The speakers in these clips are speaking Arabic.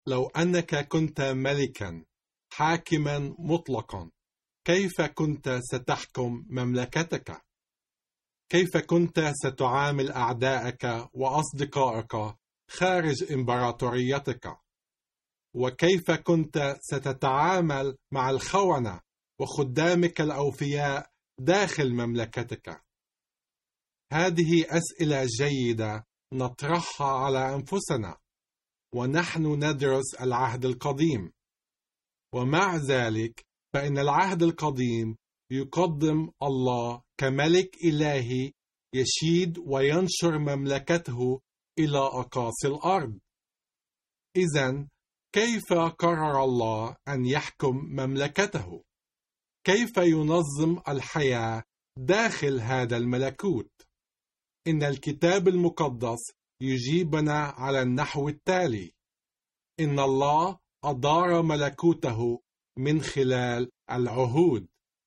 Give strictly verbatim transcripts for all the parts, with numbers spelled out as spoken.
لو أنك كنت ملكا حاكما مطلقا، كيف كنت ستحكم مملكتك؟ كيف كنت ستعامل أعدائك وأصدقائك خارج إمبراطوريتك؟ وكيف كنت ستتعامل مع الخونة وخدامك الأوفياء داخل مملكتك؟ هذه أسئلة جيدة نطرحها على أنفسنا ونحن ندرس العهد القديم. ومع ذلك فإن العهد القديم يقدم الله كملك إلهي يشيد وينشر مملكته إلى أقاصي الأرض. إذن كيف قرر الله أن يحكم مملكته؟ كيف ينظم الحياة داخل هذا الملكوت؟ إن الكتاب المقدس يجيبنا على النحو التالي: إن الله أدار ملكوته من خلال العهود.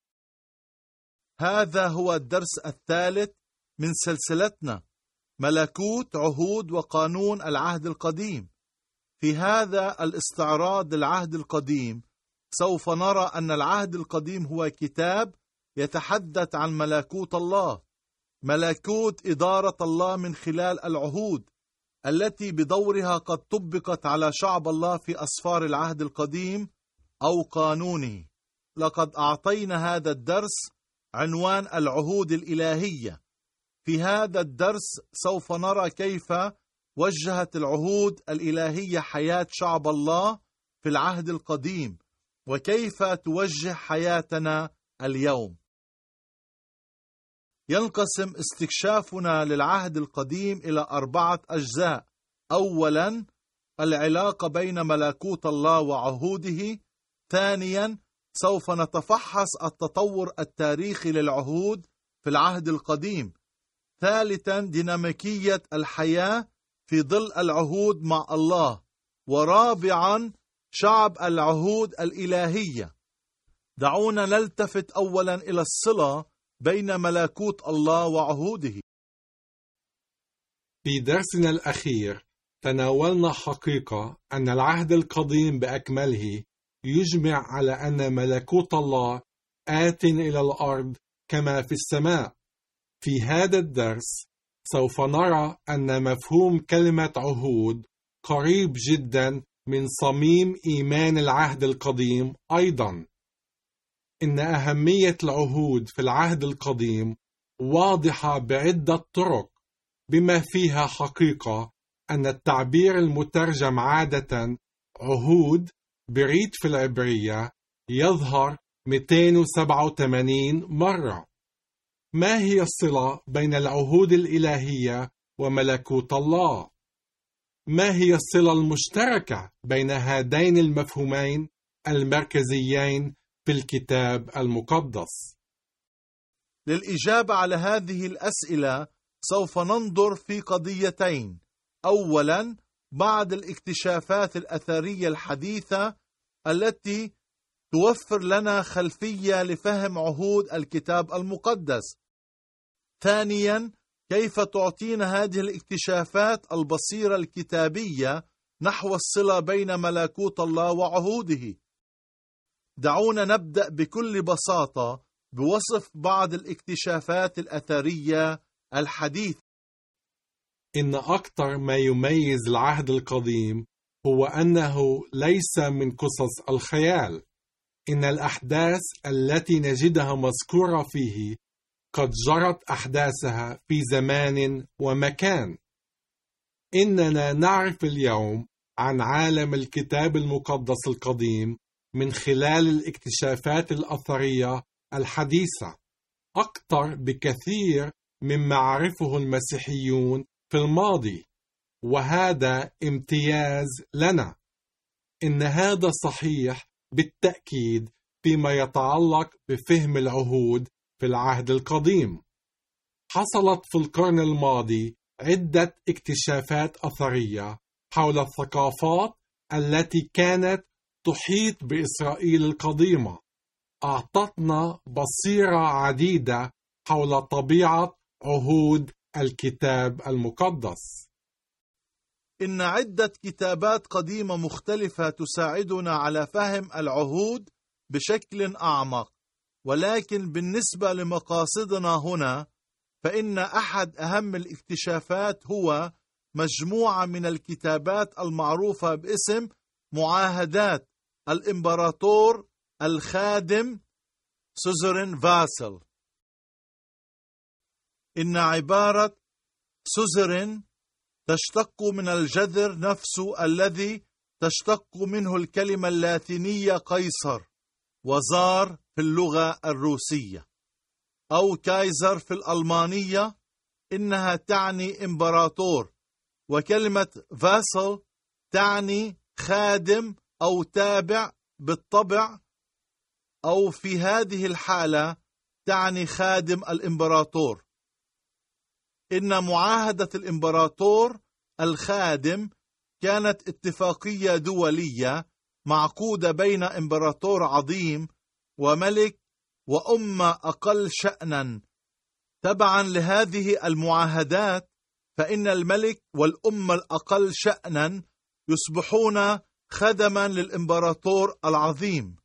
هذا هو الدرس الثالث من سلسلتنا ملكوت، عهود وقانون العهد القديم. في هذا الاستعراض للعهد القديم سوف نرى أن العهد القديم هو كتاب يتحدث عن ملكوت الله، ملكوت إدارة الله من خلال العهود التي بدورها قد طبقت على شعب الله في أسفار العهد القديم أو قانونه. لقد أعطينا هذا الدرس عنوان العهود الإلهية. في هذا الدرس سوف نرى كيف وجهت العهود الإلهية حياة شعب الله في العهد القديم وكيف توجه حياتنا اليوم. ينقسم استكشافنا للعهد القديم إلى أربعة أجزاء. أولا، العلاقة بين ملكوت الله وعهوده. ثانيا، سوف نتفحص التطور التاريخي للعهود في العهد القديم. ثالثا، ديناميكية الحياة في ظل العهود مع الله. ورابعا، شعب العهود الإلهية. دعونا نلتفت أولا إلى الصلة بين ملكوت الله وعهوده. في درسنا الأخير تناولنا حقيقة أن العهد القديم بأكمله يجمع على أن ملكوت الله آت إلى الأرض كما في السماء. في هذا الدرس سوف نرى أن مفهوم كلمة عهود قريب جدا من صميم إيمان العهد القديم أيضا. إن أهمية العهود في العهد القديم واضحة بعدة طرق، بما فيها حقيقة أن التعبير المترجم عادة عهود بريت في العبرية يظهر مئتين وسبعة وثمانين مرة. ما هي الصلة بين العهود الإلهية وملكوت الله؟ ما هي الصلة المشتركة بين هذين المفهومين المركزيين في الكتاب المقدس؟ للإجابة على هذه الأسئلة سوف ننظر في قضيتين. أولا، بعض الاكتشافات الأثرية الحديثة التي توفر لنا خلفية لفهم عهود الكتاب المقدس. ثانيا، كيف تعطينا هذه الاكتشافات البصيرة الكتابية نحو الصلة بين ملكوت الله وعهوده. دعونا نبدأ بكل بساطة بوصف بعض الاكتشافات الأثرية الحديثة. إن أكثر ما يميز العهد القديم هو أنه ليس من قصص الخيال. إن الأحداث التي نجدها مذكورة فيه قد جرت أحداثها في زمان ومكان. إننا نعرف اليوم عن عالم الكتاب المقدس القديم من خلال الاكتشافات الأثرية الحديثة أكثر بكثير مما عرفه المسيحيون في الماضي، وهذا امتياز لنا. إن هذا صحيح بالتأكيد فيما يتعلق بفهم العهود في العهد القديم. حصلت في القرن الماضي عدة اكتشافات أثرية حول الثقافات التي كانت تحيط بإسرائيل القديمة، أعطتنا بصيرة عديدة حول طبيعة عهود الكتاب المقدس. إن عدة كتابات قديمة مختلفة تساعدنا على فهم العهود بشكل أعمق، ولكن بالنسبة لمقاصدنا هنا فإن أحد أهم الاكتشافات هو مجموعة من الكتابات المعروفة باسم معاهدات الإمبراطور الخادم سوزرين فاسل. إن عبارة سوزرين تشتق من الجذر نفسه الذي تشتق منه الكلمة اللاتينية قيصر وزار في اللغة الروسية، أو كايزر في الألمانية. إنها تعني إمبراطور، وكلمة فاسل تعني خادم أو تابع بالطبع، أو في هذه الحالة تعني خادم الإمبراطور. إن معاهدة الإمبراطور الخادم كانت اتفاقية دولية معقودة بين إمبراطور عظيم وملك وأمة أقل شأنا. تبعا لهذه المعاهدات فإن الملك والأمة الأقل شأنا يصبحون خدما للإمبراطور العظيم.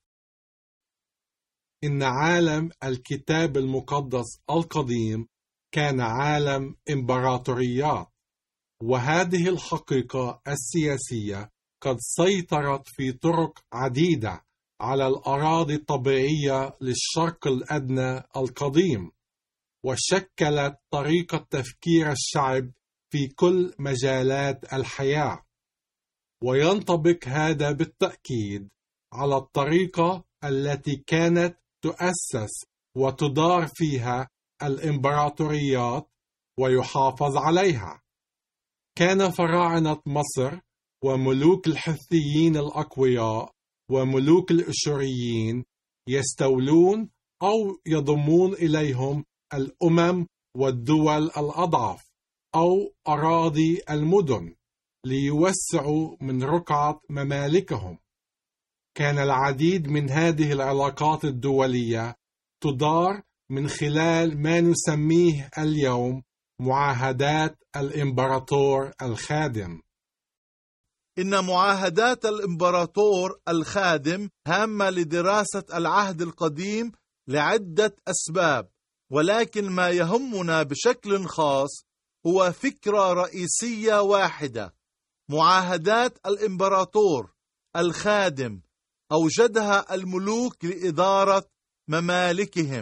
إن عالم الكتاب المقدس القديم كان عالم إمبراطوريات، وهذه الحقيقة السياسية قد سيطرت في طرق عديدة على الأراضي الطبيعية للشرق الأدنى القديم، وشكلت طريقة تفكير الشعب في كل مجالات الحياة. وينطبق هذا بالتأكيد على الطريقة التي كانت تؤسس وتدار فيها الإمبراطوريات ويحافظ عليها. كان فراعنة مصر وملوك الحثيين الأقوياء وملوك الأشوريين يستولون أو يضمون إليهم الأمم والدول الأضعف أو أراضي المدن ليوسعوا من رقعة ممالكهم. كان العديد من هذه العلاقات الدولية تدار من خلال ما نسميه اليوم معاهدات الإمبراطور الخادم. إن معاهدات الإمبراطور الخادم هامة لدراسة العهد القديم لعدة أسباب، ولكن ما يهمنا بشكل خاص هو فكرة رئيسية واحدة. معاهدات الإمبراطور الخادم أوجدها الملوك لإدارة ممالكهم.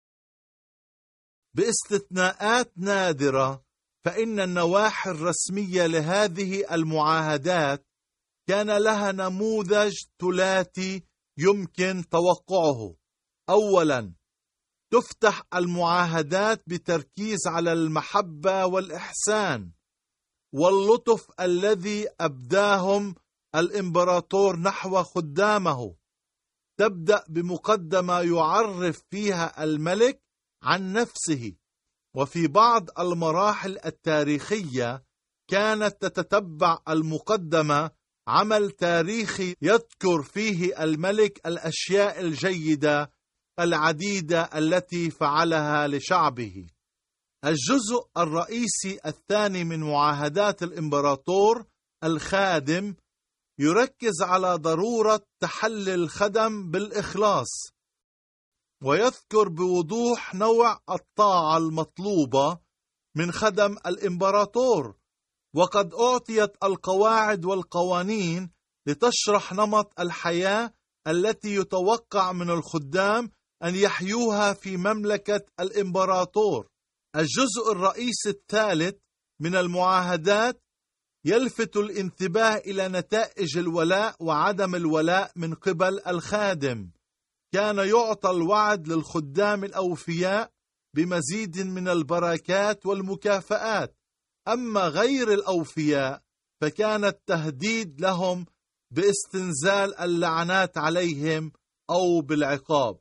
باستثناءات نادرة فإن النواحي الرسمية لهذه المعاهدات كان لها نموذج ثلاثي يمكن توقعه. أولا، تفتح المعاهدات بتركيز على المحبة والإحسان واللطف الذي أبداهم الإمبراطور نحو خدامه. تبدأ بمقدمة يعرف فيها الملك عن نفسه، وفي بعض المراحل التاريخية كانت تتتبع المقدمة عمل تاريخي يذكر فيه الملك الأشياء الجيدة العديدة التي فعلها لشعبه. الجزء الرئيسي الثاني من معاهدات الإمبراطور الخادم يركز على ضرورة تحلي الخدم بالإخلاص، ويذكر بوضوح نوع الطاعة المطلوبة من خدم الإمبراطور، وقد أعطيت القواعد والقوانين لتشرح نمط الحياة التي يتوقع من الخدام أن يحيوها في مملكة الإمبراطور. الجزء الرئيسي الثالث من المعاهدات يلفت الانتباه إلى نتائج الولاء وعدم الولاء من قبل الخادم. كان يعطى الوعد للخدام الأوفياء بمزيد من البركات والمكافآت، أما غير الأوفياء فكان التهديد لهم باستنزال اللعنات عليهم أو بالعقاب.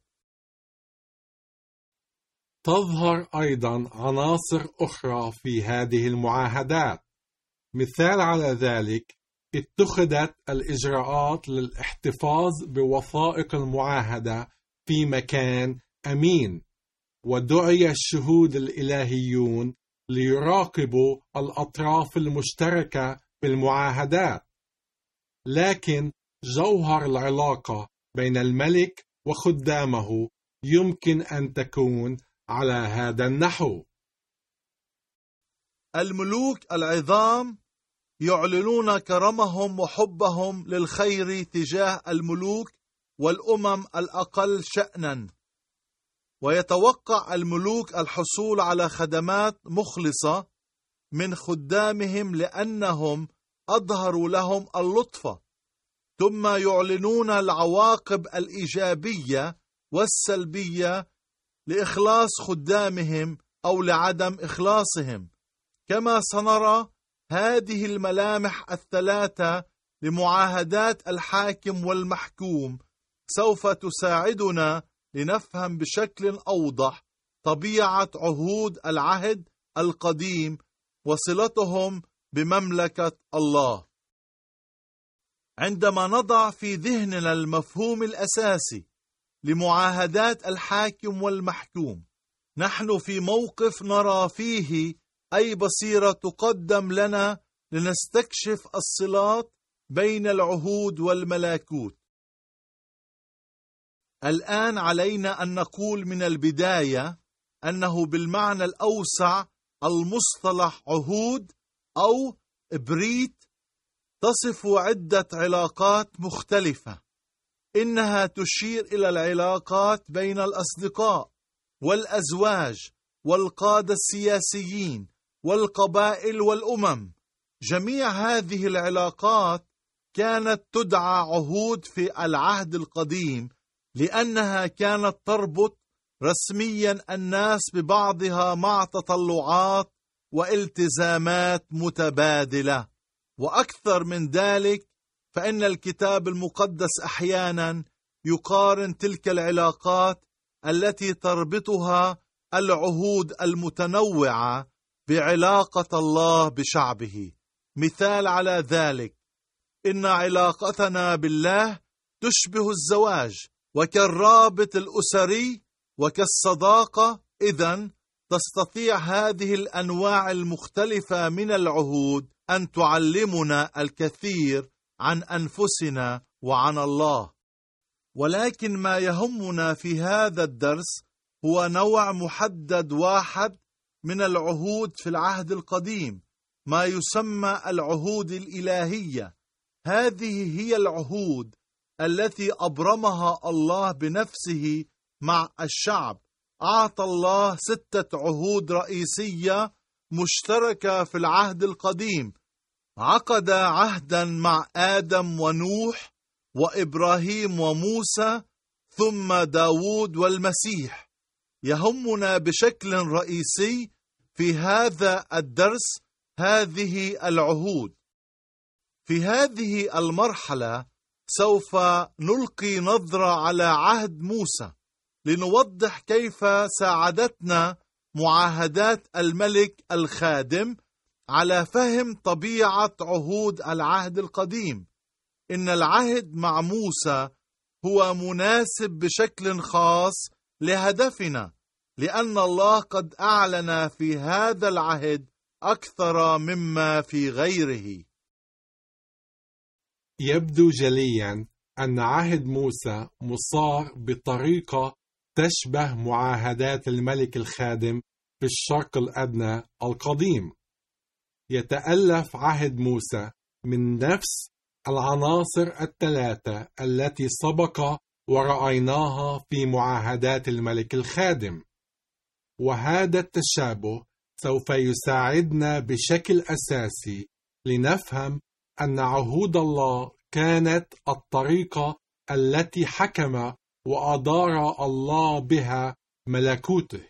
تظهر أيضا عناصر أخرى في هذه المعاهدات. مثال على ذلك، اتخذت الإجراءات للاحتفاظ بوثائق المعاهدة في مكان أمين، ودعي الشهود الإلهيون ليراقبوا الأطراف المشتركة بالمعاهدات، لكن جوهر العلاقة بين الملك وخدامه يمكن أن تكون على هذا النحو. الملوك العظام يعلنون كرمهم وحبهم للخير تجاه الملوك والأمم الأقل شأنا، ويتوقع الملوك الحصول على خدمات مخلصة من خدامهم لأنهم أظهروا لهم اللطف، ثم يعلنون العواقب الإيجابية والسلبية لإخلاص خدامهم أو لعدم إخلاصهم. كما سنرى هذه الملامح الثلاثة لمعاهدات الحاكم والمحكوم سوف تساعدنا لنفهم بشكل أوضح طبيعة عهود العهد القديم وصلتهم بمملكة الله. عندما نضع في ذهننا المفهوم الأساسي لمعاهدات الحاكم والمحكوم، نحن في موقف نرى فيه أي بصيرة تقدم لنا لنستكشف الصلات بين العهود والملكوت. الآن علينا أن نقول من البداية أنه بالمعنى الأوسع المصطلح عهود أو بريت تصف عدة علاقات مختلفة. إنها تشير إلى العلاقات بين الأصدقاء والأزواج والقادة السياسيين والقبائل والأمم. جميع هذه العلاقات كانت تدعى عهود في العهد القديم لأنها كانت تربط رسميا الناس ببعضها مع تطلعات والتزامات متبادلة. وأكثر من ذلك، فإن الكتاب المقدس أحيانا يقارن تلك العلاقات التي تربطها العهود المتنوعة بعلاقة الله بشعبه. مثال على ذلك، إن علاقتنا بالله تشبه الزواج وكالرابط الأسري وكالصداقة. إذن تستطيع هذه الأنواع المختلفة من العهود أن تعلمنا الكثير عن أنفسنا وعن الله. ولكن ما يهمنا في هذا الدرس هو نوع محدد واحد من العهود في العهد القديم، ما يسمى العهود الإلهية. هذه هي العهود التي أبرمها الله بنفسه مع الشعب. أعطى الله ستة عهود رئيسية مشتركة في العهد القديم. عقد عهدا مع آدم ونوح وإبراهيم وموسى ثم داود والمسيح. يهمنا بشكل رئيسي في هذا الدرس هذه العهود. في هذه المرحلة سوف نلقي نظرة على عهد موسى لنوضح كيف ساعدتنا معاهدات الملك الخادم على فهم طبيعة عهود العهد القديم. إن العهد مع موسى هو مناسب بشكل خاص لهدفنا، لأن الله قد أعلن في هذا العهد أكثر مما في غيره. يبدو جليا أن عهد موسى مصار بطريقة تشبه معاهدات الملك الخادم في الشرق الأدنى القديم. يتألف عهد موسى من نفس العناصر الثلاثة التي سبق ورأيناها في معاهدات الملك الخادم، وهذا التشابه سوف يساعدنا بشكل أساسي لنفهم أن عهود الله كانت الطريقة التي حكم وأدار الله بها ملكوته.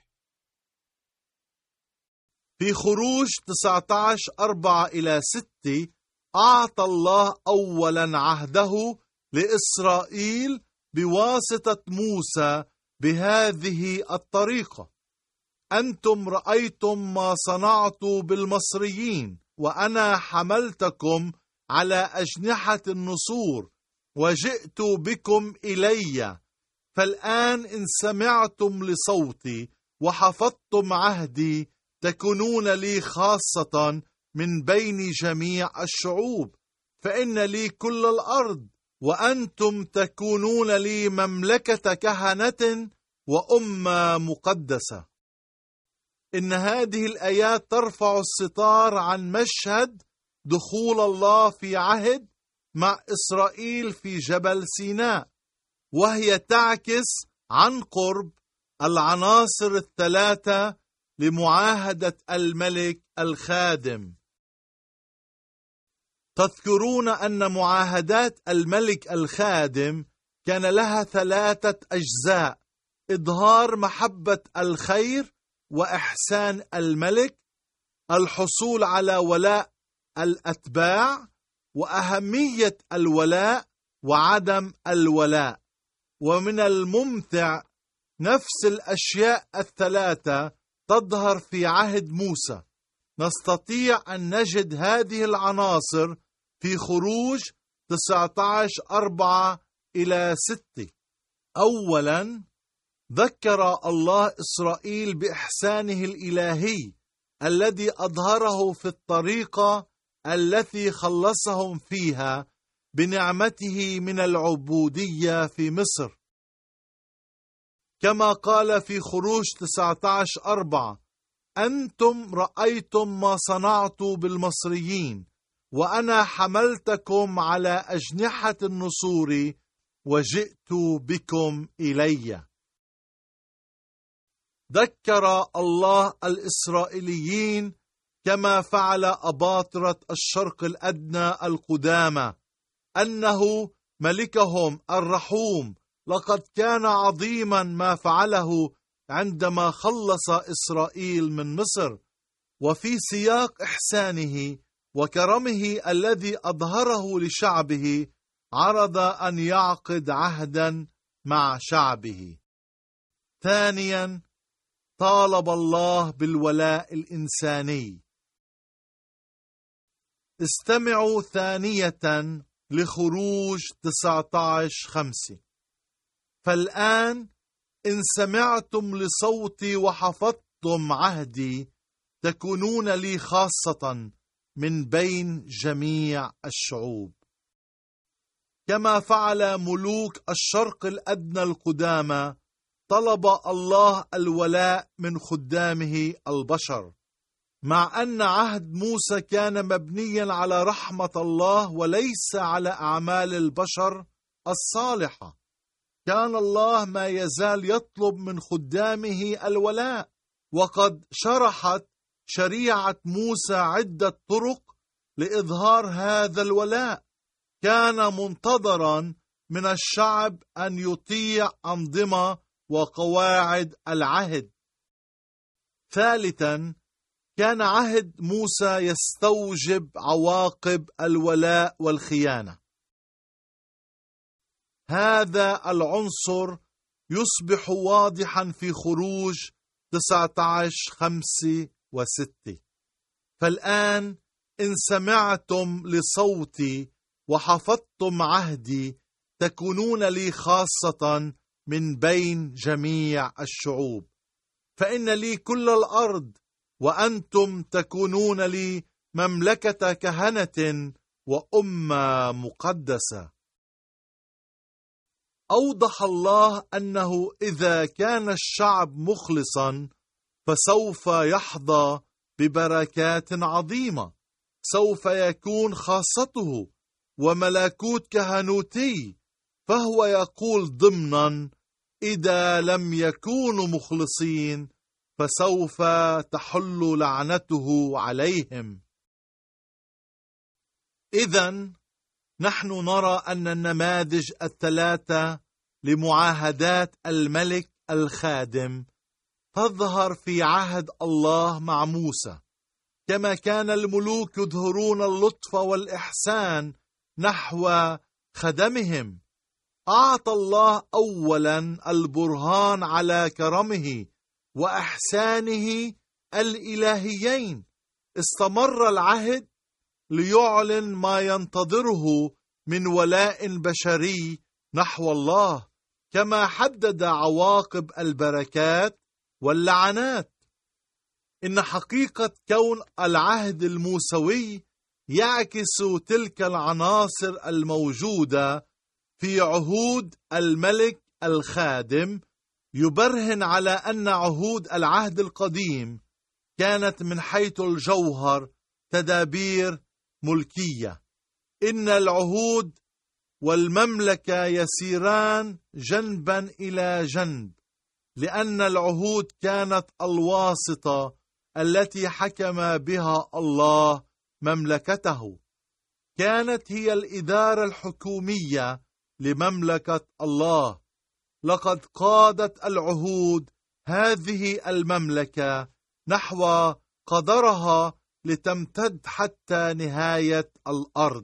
في خروج تسعة عشر أربعة إلى ستة أعطى الله أولا عهده لإسرائيل بواسطة موسى بهذه الطريقة: أنتم رأيتم ما صنعت بالمصريين، وأنا حملتكم على أجنحة النسور وجئت بكم إلي. فالآن إن سمعتم لصوتي وحفظتم عهدي تكونون لي خاصة من بين جميع الشعوب، فإن لي كل الأرض، وأنتم تكونون لي مملكة كهنة وأمة مقدسة. إن هذه الآيات ترفع الستار عن مشهد دخول الله في عهد مع إسرائيل في جبل سيناء، وهي تعكس عن قرب العناصر الثلاثة لمعاهدة الملك الخادم. تذكرون أن معاهدات الملك الخادم كان لها ثلاثة أجزاء: إظهار محبة الخير وإحسان الملك، الحصول على ولاء الأتباع، وأهمية الولاء وعدم الولاء. ومن الممتع نفس الأشياء الثلاثة تظهر في عهد موسى. نستطيع أن نجد هذه العناصر في خروج تسعة عشر أربعة إلى ستة. أولا، ذكر الله إسرائيل بإحسانه الإلهي الذي أظهره في الطريقة التي خلصهم فيها بنعمته من العبودية في مصر، كما قال في خروج تسعة عشر أربعة: أنتم رأيتم ما صنعت بالمصريين، وأنا حملتكم على أجنحة النسور وجئت بكم إلي. ذكر الله الإسرائيليين كما فعل أباطرة الشرق الأدنى القدامى أنه ملكهم الرحوم. لقد كان عظيما ما فعله عندما خلص إسرائيل من مصر، وفي سياق إحسانه وكرمه الذي أظهره لشعبه عرض أن يعقد عهدا مع شعبه. ثانيا، طالب الله بالولاء الإنساني. استمعوا ثانية لخروج تسعة عشر خمسة: فالآن إن سمعتم لصوتي وحفظتم عهدي تكونون لي خاصة من بين جميع الشعوب. كما فعل ملوك الشرق الأدنى القدامى، طلب الله الولاء من خدامه البشر. مع أن عهد موسى كان مبنيا على رحمة الله وليس على أعمال البشر الصالحة، كان الله ما يزال يطلب من خدامه الولاء. وقد شرحت شريعة موسى عدة طرق لإظهار هذا الولاء. كان منتظرا من الشعب أن يطيع أنظمة وقواعد العهد. ثالثا، كان عهد موسى يستوجب عواقب الولاء والخيانة. هذا العنصر يصبح واضحا في خروج تسعة عشر خمسة وستة: فالآن إن سمعتم لصوتي وحفظتم عهدي تكونون لي خاصة من بين جميع الشعوب، فإن لي كل الأرض، وأنتم تكونون لي مملكة كهنة وأمة مقدسة. أوضح الله أنه إذا كان الشعب مخلصا فسوف يحظى ببركات عظيمة، سوف يكون خاصته وملكوت كهنوتي. فهو يقول ضمنا: إذا لم يكونوا مخلصين فسوف تحل لعنته عليهم. إذن نحن نرى أن النماذج الثلاثة لمعاهدات الملك الخادم تظهر في عهد الله مع موسى. كما كان الملوك يظهرون اللطف والإحسان نحو خدمهم، أعطى الله أولا البرهان على كرمه وإحسانه الإلهيين. استمر العهد ليعلن ما ينتظره من ولاء بشري نحو الله، كما حدد عواقب البركات واللعنات. إن حقيقة كون العهد الموسوي يعكس تلك العناصر الموجودة في عهود الملك الخادم، يبرهن على أن عهود العهد القديم كانت من حيث الجوهر تدابير ملكية. إن العهود والمملكة يسيران جنبا إلى جنب، لأن العهود كانت الواسطة التي حكم بها الله مملكته، كانت هي الإدارة الحكومية لمملكة الله. لقد قادت العهود هذه المملكة نحو قدرها لتمتد حتى نهاية الأرض.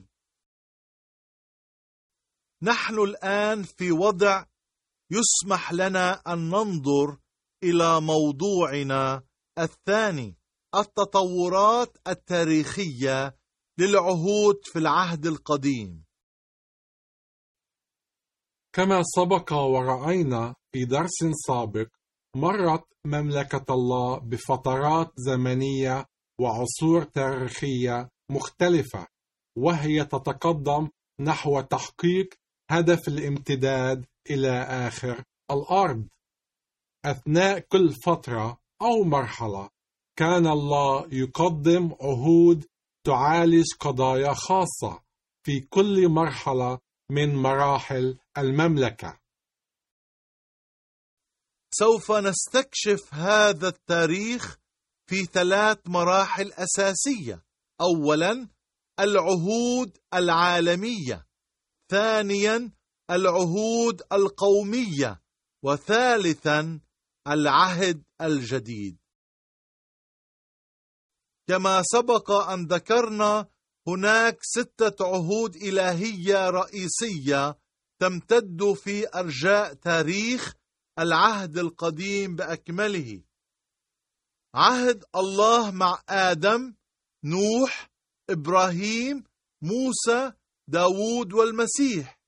نحن الآن في وضع يسمح لنا أن ننظر إلى موضوعنا الثاني، التطورات التاريخية للعهود في العهد القديم. كما سبق ورأينا في درس سابق، مرت مملكة الله بفترات زمنية وعصور تاريخية مختلفة، وهي تتقدم نحو تحقيق هدف الامتداد إلى آخر الأرض. أثناء كل فترة أو مرحلة كان الله يقدم عهود تعالج قضايا خاصة في كل مرحلة من مراحل المملكة. سوف نستكشف هذا التاريخ في ثلاث مراحل أساسية. أولا، العهود العالمية، ثانيا العهود القومية، وثالثا العهد الجديد. كما سبق أن ذكرنا، هناك ستة عهود إلهية رئيسية تمتد في أرجاء تاريخ العهد القديم بأكمله. عهد الله مع آدم، نوح، إبراهيم، موسى، داود والمسيح.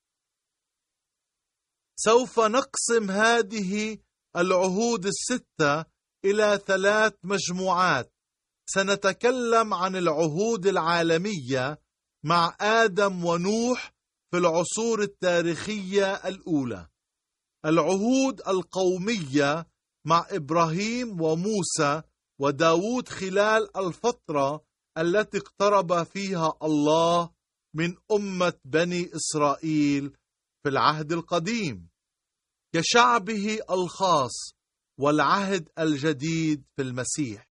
سوف نقسم هذه العهود الستة إلى ثلاث مجموعات. سنتكلم عن العهود العالمية مع آدم ونوح في العصور التاريخية الأولى، العهود القومية مع إبراهيم وموسى وداود خلال الفترة التي اقترب فيها الله من أمة بني إسرائيل في العهد القديم كشعبه الخاص، والعهد الجديد في المسيح.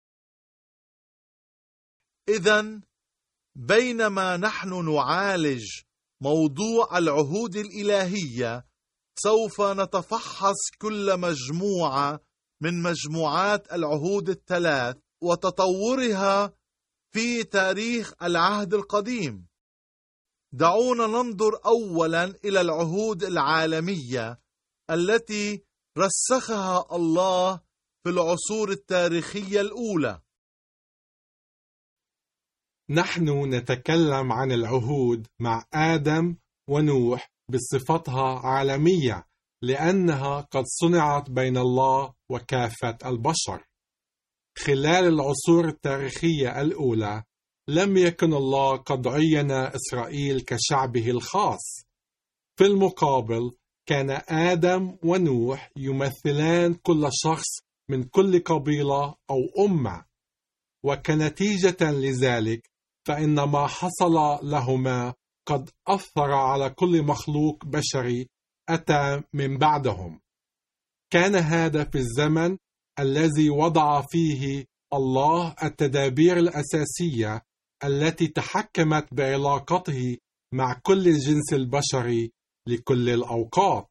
إذن بينما نحن نعالج موضوع العهود الإلهية، سوف نتفحص كل مجموعة من مجموعات العهود الثلاث وتطورها في تاريخ العهد القديم. دعونا ننظر أولا إلى العهود العالمية التي رسخها الله في العصور التاريخية الأولى. نحن نتكلم عن العهود مع آدم ونوح بصفتها عالمية، لأنها قد صنعت بين الله وكافة البشر. خلال العصور التاريخية الأولى لم يكن الله قد عين إسرائيل كشعبه الخاص. في المقابل، كان آدم ونوح يمثلان كل شخص من كل قبيلة أو أمة، وكنتيجة لذلك فإن ما حصل لهما قد أثر على كل مخلوق بشري أتى من بعدهم. كان هذا في الزمن الذي وضع فيه الله التدابير الأساسية التي تحكمت بعلاقته مع كل الجنس البشري لكل الأوقات.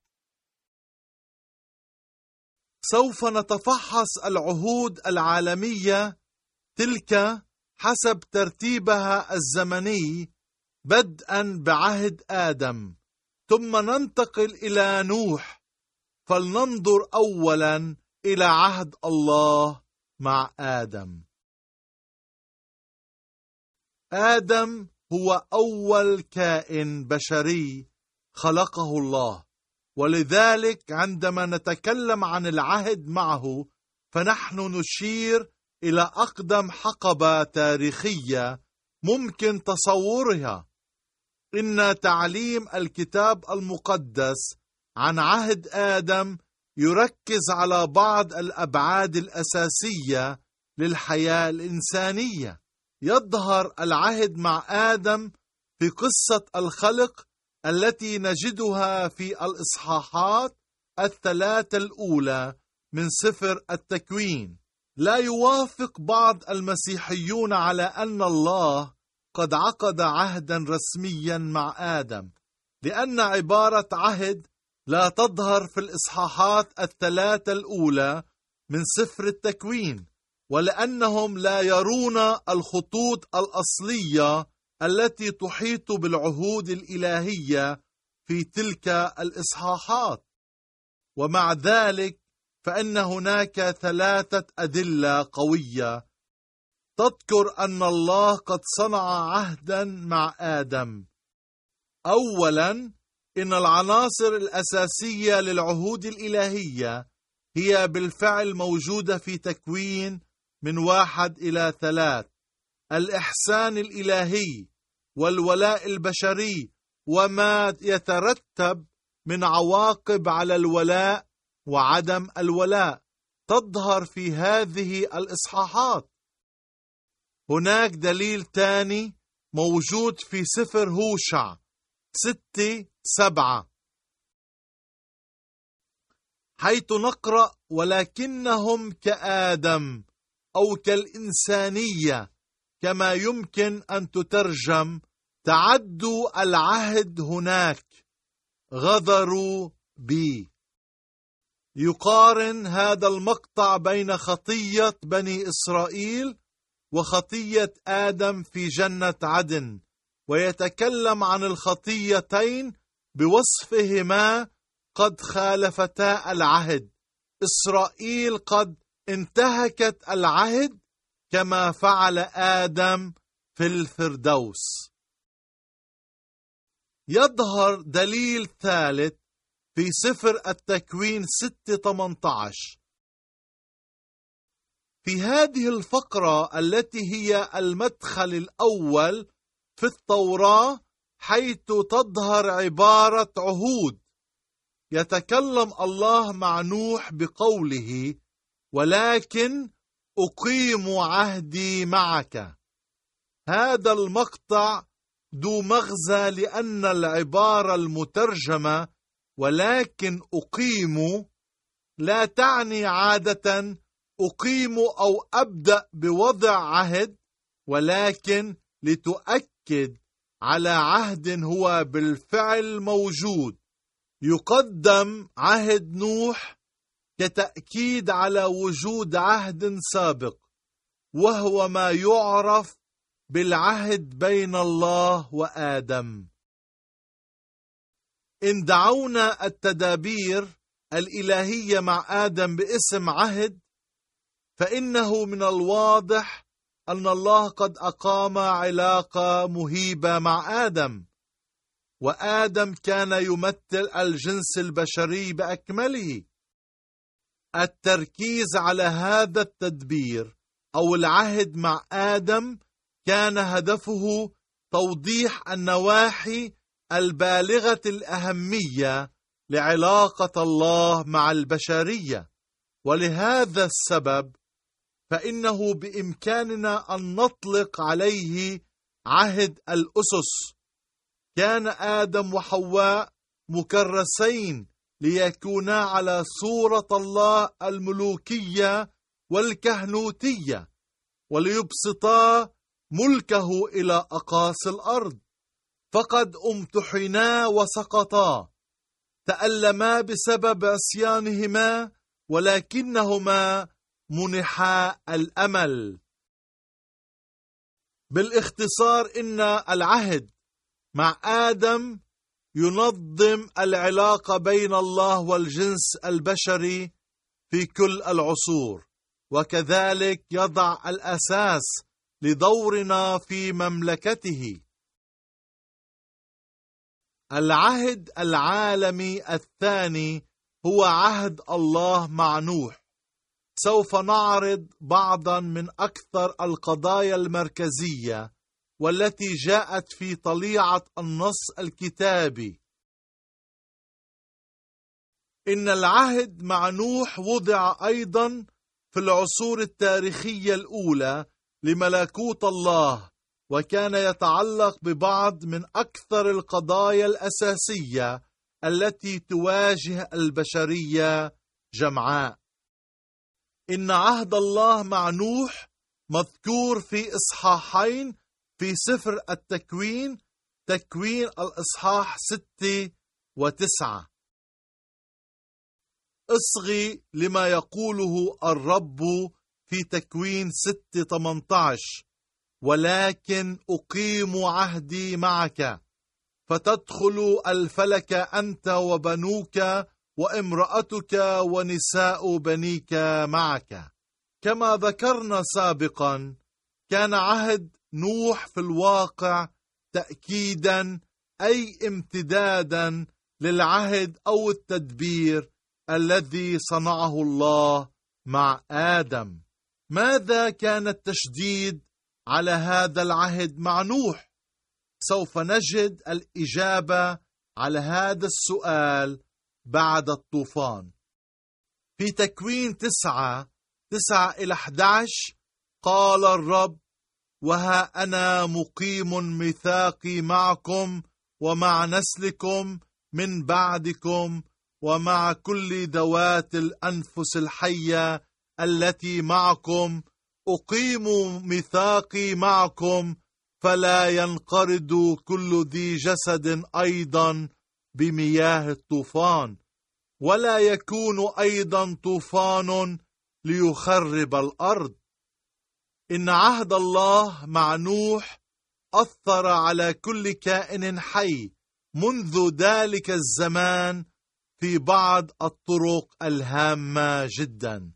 سوف نتفحص العهود العالمية تلك حسب ترتيبها الزمني، بدءا بعهد آدم، ثم ننتقل إلى نوح. فلننظر أولا إلى عهد الله مع آدم. آدم هو أول كائن بشري خلقه الله، ولذلك عندما نتكلم عن العهد معه فنحن نشير إلى أقدم حقبة تاريخية ممكن تصورها. إن تعليم الكتاب المقدس عن عهد آدم يركز على بعض الأبعاد الأساسية للحياة الإنسانية. يظهر العهد مع آدم في قصة الخلق التي نجدها في الإصحاحات الثلاثة الأولى من سفر التكوين. لا يوافق بعض المسيحيون على أن الله قد عقد عهدا رسميا مع آدم، لأن عبارة عهد لا تظهر في الإصحاحات الثلاثة الأولى من سفر التكوين، ولأنهم لا يرون الخطوط الأصلية التي تحيط بالعهود الإلهية في تلك الإصحاحات. ومع ذلك فإن هناك ثلاثة أدلة قوية تذكر أن الله قد صنع عهدا مع آدم. أولا، إن العناصر الأساسية للعهود الإلهية هي بالفعل موجودة في تكوين من واحد إلى ثلاث: الإحسان الإلهي والولاء البشري وما يترتب من عواقب على الولاء وعدم الولاء تظهر في هذه الإصحاحات. هناك دليل ثاني موجود في سفر هوشع ستة سبعة، حيث نقرأ: ولكنهم كآدم أو كالإنسانية، كما يمكن أن تترجم تعدوا العهد هناك، غدروا بي. يقارن هذا المقطع بين خطية بني إسرائيل وخطية آدم في جنة عدن، ويتكلم عن الخطيتين بوصفهما قد خالفتا العهد. إسرائيل قد انتهكت العهد كما فعل آدم في الفردوس. يظهر دليل ثالث في سفر التكوين ستة ثمانية عشر. في هذه الفقرة التي هي المدخل الأول في التوراة، حيث تظهر عبارة عهود، يتكلم الله مع نوح بقوله: ولكن أقيم عهدي معك. هذا المقطع ذو مغزى، لأن العبارة المترجمة ولكن أقيم لا تعني عادة أقيم أو أبدأ بوضع عهد، ولكن لتؤكد على عهد هو بالفعل موجود. يقدم عهد نوح كتأكيد على وجود عهد سابق، وهو ما يعرف بالعهد بين الله وآدم. إن دعونا التدابير الإلهية مع آدم باسم عهد، فإنه من الواضح أن الله قد أقام علاقة مهيبة مع آدم، وآدم كان يمثل الجنس البشري بأكمله. التركيز على هذا التدبير أو العهد مع آدم كان هدفه توضيح النواحي البالغة الأهمية لعلاقة الله مع البشرية. ولهذا السبب فإنه بإمكاننا أن نطلق عليه عهد الأسس. كان آدم وحواء مكرسين ليكونا على صورة الله الملوكية والكهنوتية، وليبسطا ملكه إلى أقاصي الأرض. فقد امتحنا وسقطا، تألما بسبب عصيانهما، ولكنهما منحا الأمل. بالاختصار، إن العهد مع آدم ينظم العلاقة بين الله والجنس البشري في كل العصور، وكذلك يضع الأساس لدورنا في مملكته. العهد العالمي الثاني هو عهد الله مع نوح. سوف نعرض بعضا من أكثر القضايا المركزية والتي جاءت في طليعة النص الكتابي. إن العهد مع نوح وضع أيضا في العصور التاريخية الأولى لملكوت الله، وكان يتعلق ببعض من أكثر القضايا الأساسية التي تواجه البشرية جمعاء. إن عهد الله مع نوح مذكور في إصحاحين في سفر التكوين، تكوين الإصحاح ستة وتسعة. اصغي لما يقوله الرب في تكوين ستة ثمانية عشر: ولكن أقيم عهدي معك فتدخل الفلك أنت وبنوك وامرأتك ونساء بنيك معك. كما ذكرنا سابقا، كان عهد نوح في الواقع تأكيدا أي امتدادا للعهد أو التدبير الذي صنعه الله مع آدم. ماذا كان التشديد على هذا العهد مع نوح؟ سوف نجد الإجابة على هذا السؤال بعد الطوفان. في تكوين تسعة تسعة إلى أحد عشر قال الرب: وها أنا مقيم ميثاقي معكم ومع نسلكم من بعدكم ومع كل ذوات الأنفس الحية التي معكم، أقيم ميثاقي معكم فلا ينقرض كل ذي جسد أيضا بمياه الطوفان، ولا يكون أيضا طوفان ليخرب الأرض. إن عهد الله مع نوح أثر على كل كائن حي منذ ذلك الزمان في بعض الطرق الهامة جدا.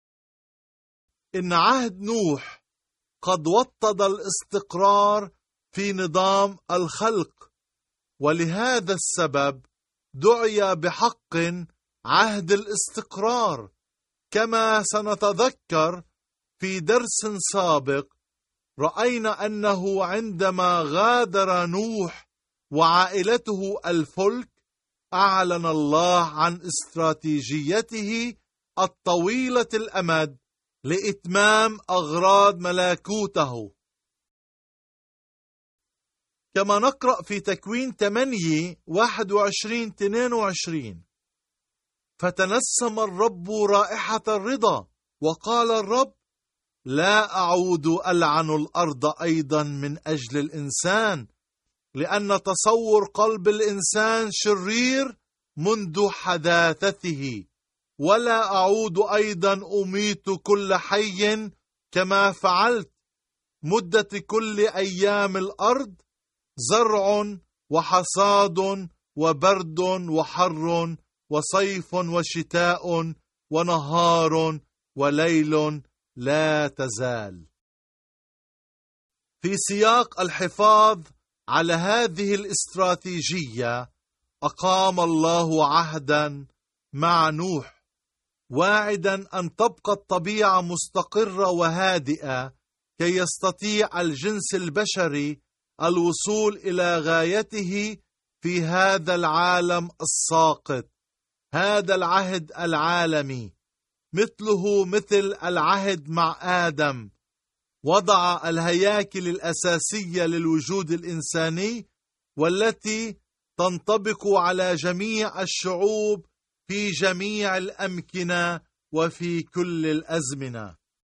إن عهد نوح قد وطد الاستقرار في نظام الخلق، ولهذا السبب دعي بحق عهد الاستقرار. كما سنتذكر في درس سابق، رأينا أنه عندما غادر نوح وعائلته الفلك، أعلن الله عن استراتيجيته الطويلة الأمد لإتمام أغراض ملكوته. كما نقرأ في تكوين ثمانية واحد وعشرين اثنين وعشرين: فتنسم الرب رائحة الرضا، وقال الرب: لا أعود ألعن الأرض أيضا من أجل الإنسان، لأن تصور قلب الإنسان شرير منذ حداثته، ولا أعود أيضا أميت كل حي كما فعلت مدة كل أيام الأرض، زرع وحصاد وبرد وحر وصيف وشتاء ونهار وليل لا تزال. في سياق الحفاظ على هذه الاستراتيجية، أقام الله عهدا مع نوح، واعدا أن تبقى الطبيعة مستقرة وهادئة كي يستطيع الجنس البشري الوصول إلى غايته في هذا العالم الساقط. هذا العهد العالمي مثله مثل العهد مع آدم، وضع الهياكل الأساسية للوجود الإنساني والتي تنطبق على جميع الشعوب في جميع الأمكنة وفي كل الأزمنة.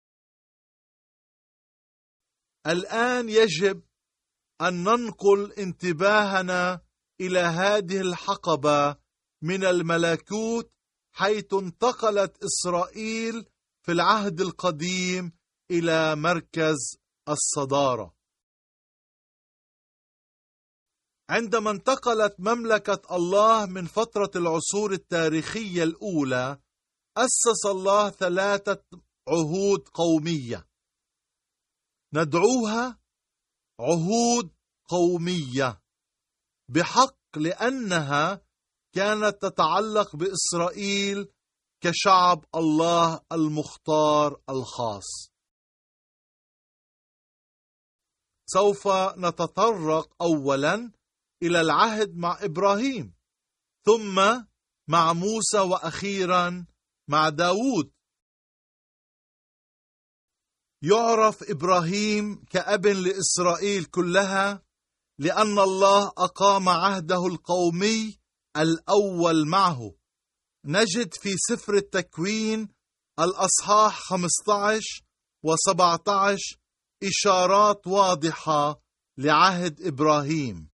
الآن يجب أن ننقل انتباهنا إلى هذه الحقبة من الملكوت، حيث انتقلت إسرائيل في العهد القديم إلى مركز الصدارة. عندما انتقلت مملكة الله من فترة العصور التاريخية الأولى، أسس الله ثلاثة عهود قومية ندعوها عهود قومية بحق، لأنها كانت تتعلق بإسرائيل كشعب الله المختار الخاص. سوف نتطرق أولا إلى العهد مع إبراهيم، ثم مع موسى، وأخيرا مع داود. يعرف إبراهيم كأب لإسرائيل كلها لأن الله أقام عهده القومي الأول معه. نجد في سفر التكوين الأصحاح خمسة عشر وسبعة عشر إشارات واضحة لعهد إبراهيم.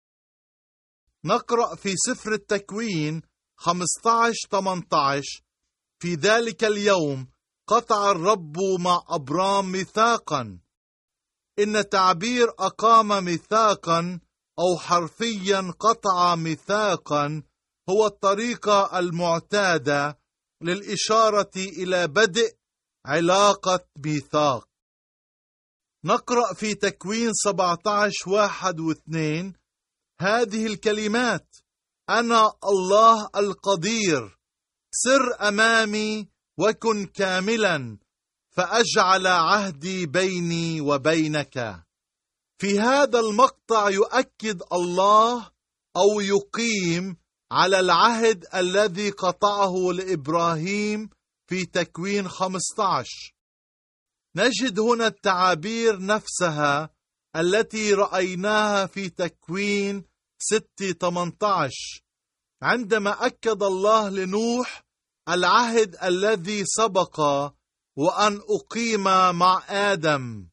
نقرأ في سفر التكوين خمسة عشر ثمانية عشر: في ذلك اليوم قطع الرب مع أبرام ميثاقا. إن تعبير أقام ميثاقا أو حرفيا قطع ميثاقا هو الطريقة المعتادة للإشارة إلى بدء علاقة ميثاق. نقرأ في تكوين سبعة عشر واحد واثنين هذه الكلمات: أنا الله القدير، سر أمامي وكن كاملا، فأجعل عهدي بيني وبينك. في هذا المقطع يؤكد الله أو يقيم على العهد الذي قطعه لإبراهيم في تكوين خمسة عشر. نجد هنا التعابير نفسها التي رأيناها في تكوين ستة ثمانية عشر، عندما أكد الله لنوح العهد الذي سبق وأن أقيم مع آدم.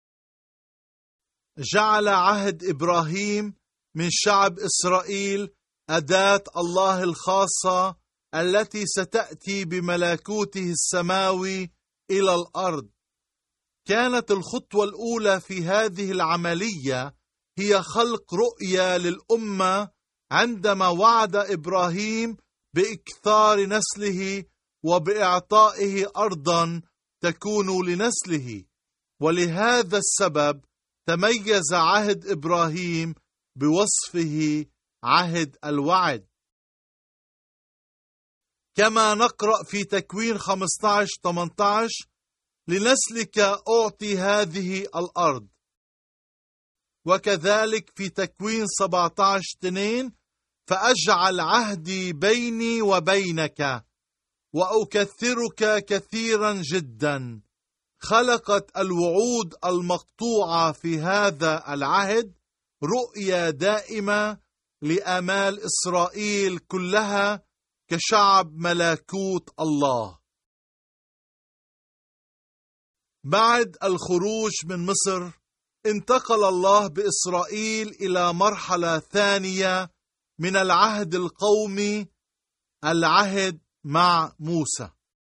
جعل عهد إبراهيم من شعب إسرائيل أداة الله الخاصة التي ستأتي بملكوته السماوي إلى الأرض. كانت الخطوة الأولى في هذه العملية هي خلق رؤية للأمة، عندما وعد إبراهيم بإكثار نسله وبإعطائه أرضا تكون لنسله. ولهذا السبب تميز عهد إبراهيم بوصفه عهد الوعد. كما نقرأ في تكوين خمسة عشر ثمانية عشر: لنسلك أعطي هذه الأرض. وكذلك في تكوين سبعة عشر اثنين: فأجعل عهدي بيني وبينك وأكثرك كثيرا جدا. خلقت الوعود المقطوعة في هذا العهد رؤية دائمة لآمال إسرائيل كلها كشعب ملكوت الله. بعد الخروج من مصر انتقل الله بإسرائيل إلى مرحلة ثانية من العهد القومي، العهد مع موسى.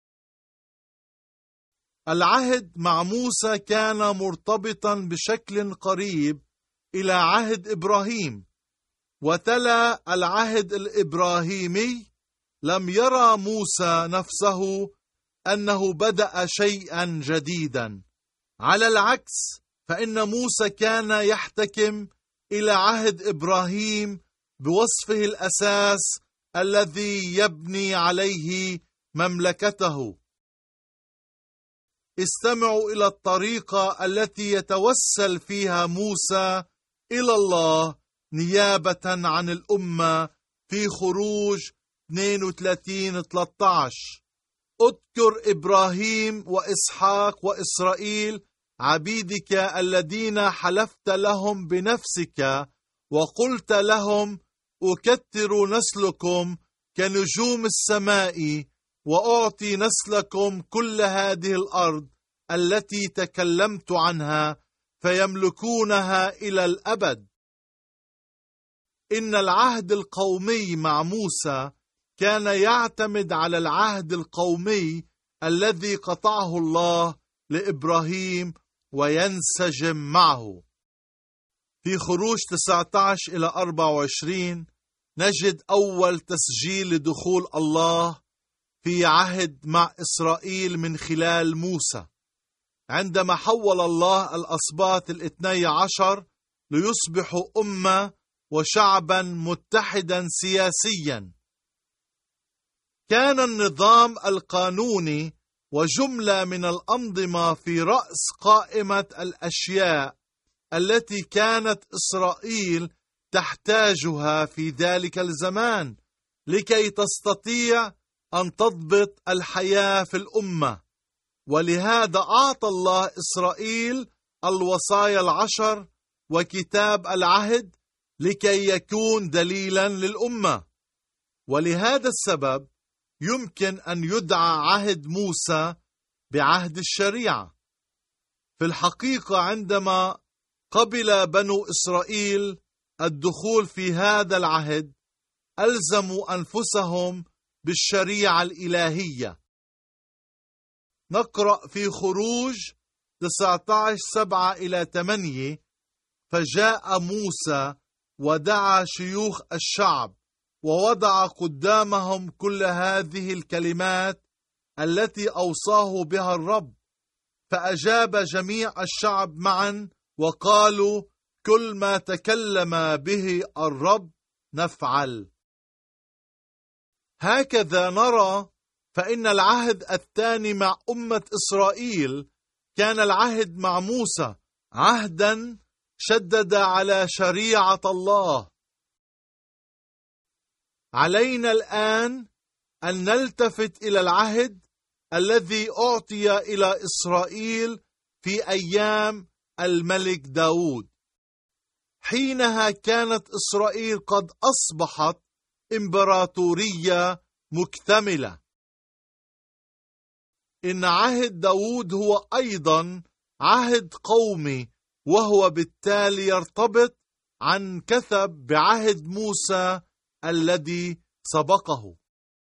العهد مع موسى كان مرتبطا بشكل قريب إلى عهد إبراهيم، وتلا العهد الإبراهيمي لم يرى موسى نفسه أنه بدأ شيئا جديدا. على العكس، فإن موسى كان يحتكم إلى عهد إبراهيم بوصفه الأساس الذي يبني عليه مملكته. استمعوا إلى الطريقة التي يتوسل فيها موسى إلى الله نيابة عن الأمة في خروج اثنين وثلاثين ثلاثة عشر: اذكر إبراهيم وإسحاق وإسرائيل عبيدك الذين حلفت لهم بنفسك وقلت لهم أكثر نسلكم كنجوم السماء وأعطي نسلكم كل هذه الأرض التي تكلمت عنها فيملكونها إلى الأبد. إن العهد القومي مع موسى كان يعتمد على العهد القومي الذي قطعه الله لإبراهيم وينسجم معه. في خروج تسعة عشر إلى أربعة وعشرين نجد أول تسجيل لدخول الله في عهد مع إسرائيل من خلال موسى، عندما حول الله الأسباط الاثني عشر ليصبحوا أمة وشعبا متحدا سياسيا. كان النظام القانوني وجملة من الأنظمة في رأس قائمة الأشياء التي كانت إسرائيل تحتاجها في ذلك الزمان لكي تستطيع أن تضبط الحياة في الأمة. ولهذا أعطى الله إسرائيل الوصايا العشر وكتاب العهد لكي يكون دليلا للأمة. ولهذا السبب يمكن أن يدعى عهد موسى بعهد الشريعة. في الحقيقة عندما قبل بنو إسرائيل الدخول في هذا العهد ألزموا أنفسهم بالشريعة الإلهية. نقرأ في خروج تسعة عشر سبعة إلى ثمانية: فجاء موسى ودعا شيوخ الشعب ووضع قدامهم كل هذه الكلمات التي أوصاه بها الرب، فأجاب جميع الشعب معا وقالوا: كل ما تكلم به الرب نفعل. هكذا نرى فإن العهد الثاني مع أمة إسرائيل كان العهد مع موسى، عهدا شدد على شريعة الله. علينا الآن أن نلتفت إلى العهد الذي أعطي إلى إسرائيل في أيام الملك داود. حينها كانت إسرائيل قد أصبحت إمبراطورية مكتملة. إن عهد داود هو أيضا عهد قومي، وهو بالتالي يرتبط عن كثب بعهد موسى الذي سبقه.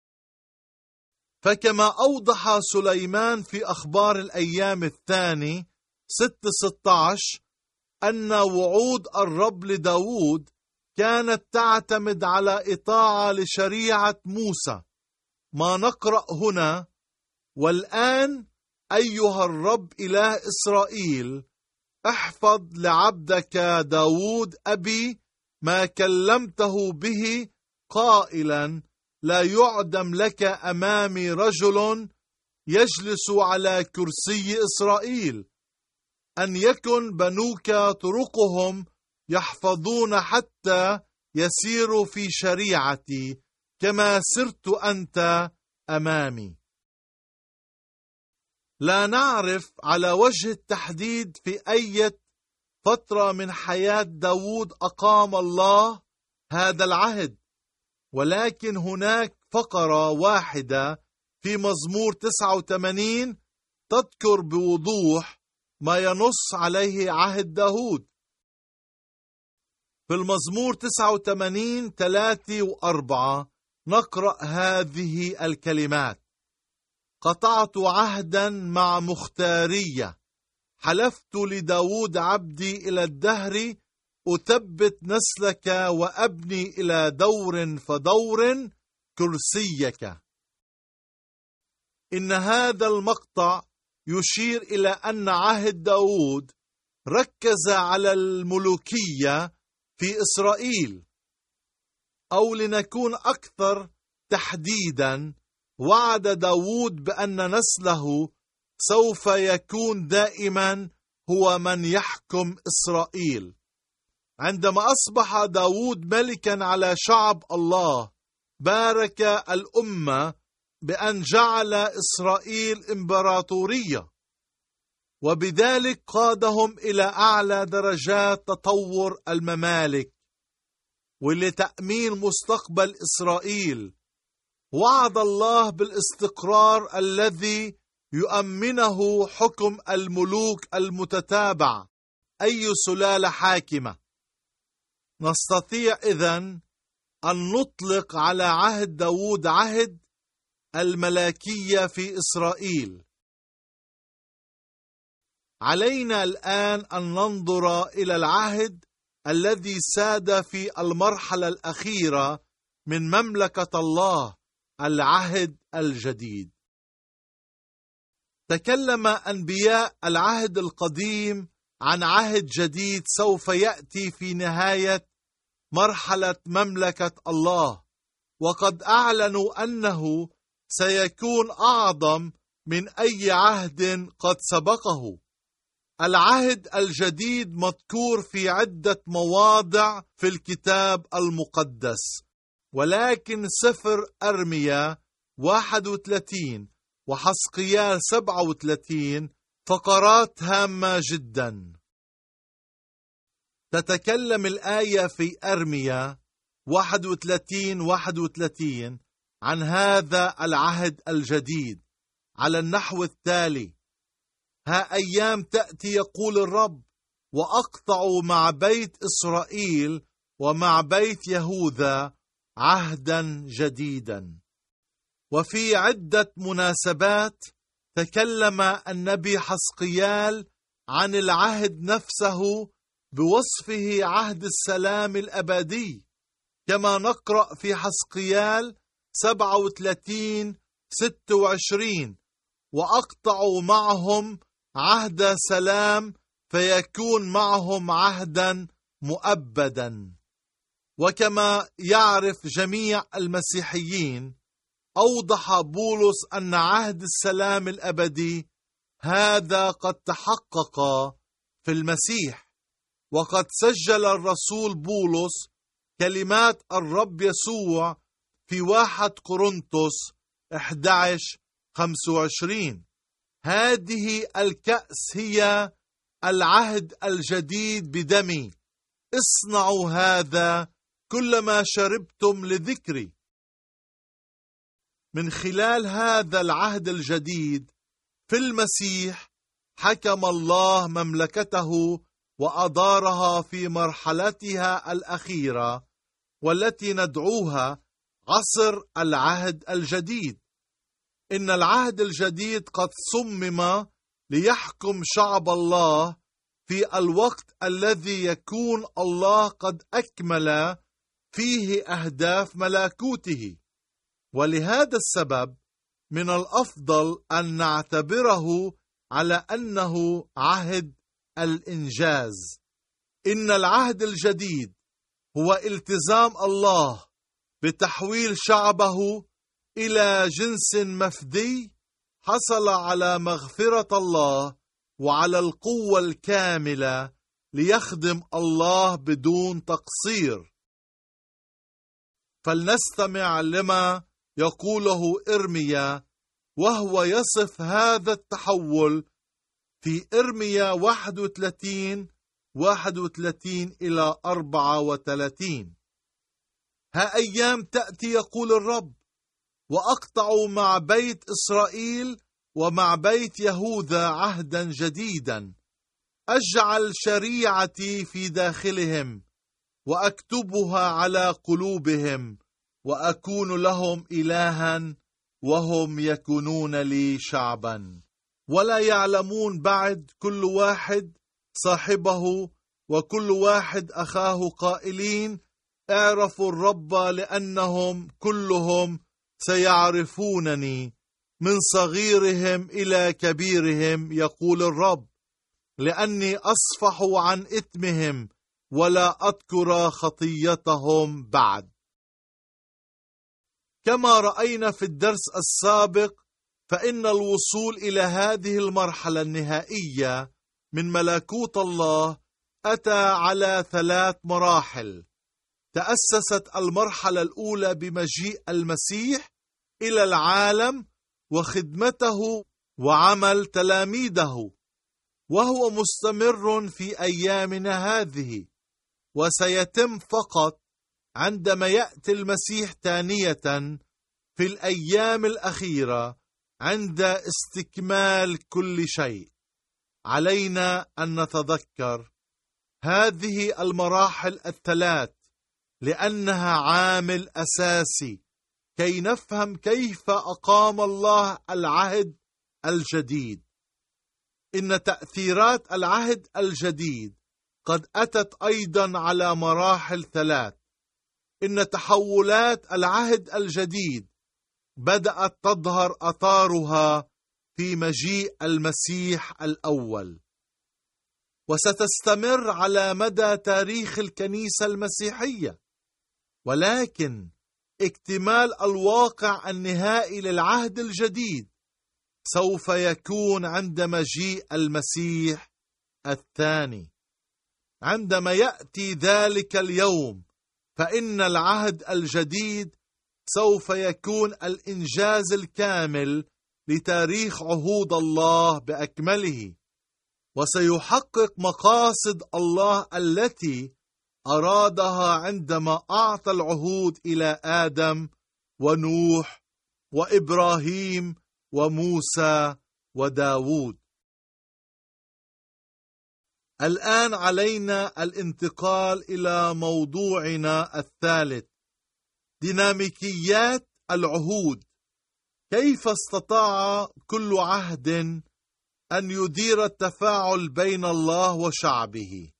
فكما أوضح سليمان في أخبار الأيام الثاني ستة ستة عشر أن وعود الرب لداود كانت تعتمد على إطاعة لشريعة موسى، ما نقرأ هنا: والآن أيها الرب إله إسرائيل، احفظ لعبدك داود أبي ما كلمته به قائلا: لا يعدم لك أمامي رجل يجلس على كرسي إسرائيل، أن يكن بنوك طرقهم يحفظون حتى يسيروا في شريعتي كما سرت أنت أمامي. لا نعرف على وجه التحديد في أي فترة من حياة داود أقام الله هذا العهد، ولكن هناك فقرة واحدة في مزمور تسعة وثمانين تذكر بوضوح ما ينص عليه عهد داود. في المزمور تسعة وثمانين ثلاثة وأربعة نقرأ هذه الكلمات: قطعت عهدا مع مختارية، حلفت لداود عبدي إلى الدهر، أثبت نسلك وأبني إلى دور فدور كرسيك. إن هذا المقطع يشير إلى أن عهد داود ركز على الملوكية في إسرائيل، أو لنكون أكثر تحديدا، وعد داود بأن نسله سوف يكون دائما هو من يحكم إسرائيل. عندما أصبح داود ملكا على شعب الله، بارك الأمة بأن جعل إسرائيل إمبراطورية، وبذلك قادهم إلى أعلى درجات تطور الممالك. ولتأمين مستقبل إسرائيل وعد الله بالاستقرار الذي يؤمنه حكم الملوك المتتابع، أي سلالة حاكمة. نستطيع إذن أن نطلق على عهد داود عهد الملكية في إسرائيل. علينا الآن أن ننظر إلى العهد الذي ساد في المرحلة الأخيرة من مملكة الله، العهد الجديد. تكلم أنبياء العهد القديم عن عهد جديد سوف يأتي في نهاية مرحلة مملكة الله، وقد أعلنوا أنه سيكون أعظم من أي عهد قد سبقه. العهد الجديد مذكور في عدة مواضع في الكتاب المقدس، ولكن سفر أرميا واحد وثلاثين وحزقيال سبعة وثلاثين فقرات هامة جدا. تتكلم الآية في أرميا واحد وثلاثين واحد وثلاثين عن هذا العهد الجديد على النحو التالي: ها أيام تأتي يقول الرب، وأقطع مع بيت إسرائيل ومع بيت يهوذا عهدا جديدا. وفي عدة مناسبات تكلم النبي حزقيال عن العهد نفسه بوصفه عهد السلام الأبدي، كما نقرأ في حزقيال سبعة وثلاثين ستة وعشرين: وأقطع معهم عهد سلام فيكون معهم عهدا مؤبدا. وكما يعرف جميع المسيحيين، أوضح بولس أن عهد السلام الأبدي هذا قد تحقق في المسيح. وقد سجل الرسول بولس كلمات الرب يسوع في واحد كورنثوس أحد عشر خمسة وعشرين: هذه الكأس هي العهد الجديد بدمي، اصنعوا هذا كلما شربتم لذكري. من خلال هذا العهد الجديد في المسيح حكم الله مملكته وأدارها في مرحلتها الأخيرة، والتي ندعوها عصر العهد الجديد. إن العهد الجديد قد صمم ليحكم شعب الله في الوقت الذي يكون الله قد أكمل فيه أهداف ملكوته. ولهذا السبب من الأفضل أن نعتبره على أنه عهد الإنجاز. إن العهد الجديد هو التزام الله بتحويل شعبه إلى جنس مفدي حصل على مغفرة الله وعلى القوة الكاملة ليخدم الله بدون تقصير. فلنستمع لما يقوله إرميا وهو يصف هذا التحول في إرميا واحد وثلاثين واحد وثلاثين إلى أربعة وثلاثين: ها أيام تأتي يقول الرب، وأقطع مع بيت إسرائيل ومع بيت يهوذا عهدا جديدا، أجعل شريعتي في داخلهم وأكتبها على قلوبهم، وأكون لهم إلها وهم يكونون لي شعبا. ولا يعلمون بعد كل واحد صاحبه وكل واحد أخاه قائلين اعرفوا الرب، لأنهم كلهم سيعرفونني من صغيرهم إلى كبيرهم يقول الرب، لأني أصفح عن إثمهم ولا أذكر خطيتهم بعد. كما رأينا في الدرس السابق، فإن الوصول إلى هذه المرحلة النهائية من ملكوت الله أتى على ثلاث مراحل. تأسست المرحلة الأولى بمجيء المسيح إلى العالم وخدمته وعمل تلاميذه، وهو مستمر في أيامنا هذه، وسيتم فقط عندما يأتي المسيح ثانية في الأيام الأخيرة عند استكمال كل شيء. علينا أن نتذكر هذه المراحل الثلاث لأنها عامل أساسي كي نفهم كيف أقام الله العهد الجديد. إن تأثيرات العهد الجديد قد أتت أيضا على مراحل ثلاث. إن تحولات العهد الجديد بدأت تظهر آثارها في مجيء المسيح الأول، وستستمر على مدى تاريخ الكنيسة المسيحية. ولكن اكتمال الواقع النهائي للعهد الجديد سوف يكون عند مجيء المسيح الثاني. عندما يأتي ذلك اليوم فإن العهد الجديد سوف يكون الإنجاز الكامل لتاريخ عهود الله بأكمله، وسيحقق مقاصد الله التي أرادها عندما أعطى العهود إلى آدم ونوح وإبراهيم وموسى وداود. الآن علينا الانتقال إلى موضوعنا الثالث: ديناميكيات العهود. كيف استطاع كل عهد أن يدير التفاعل بين الله وشعبه؟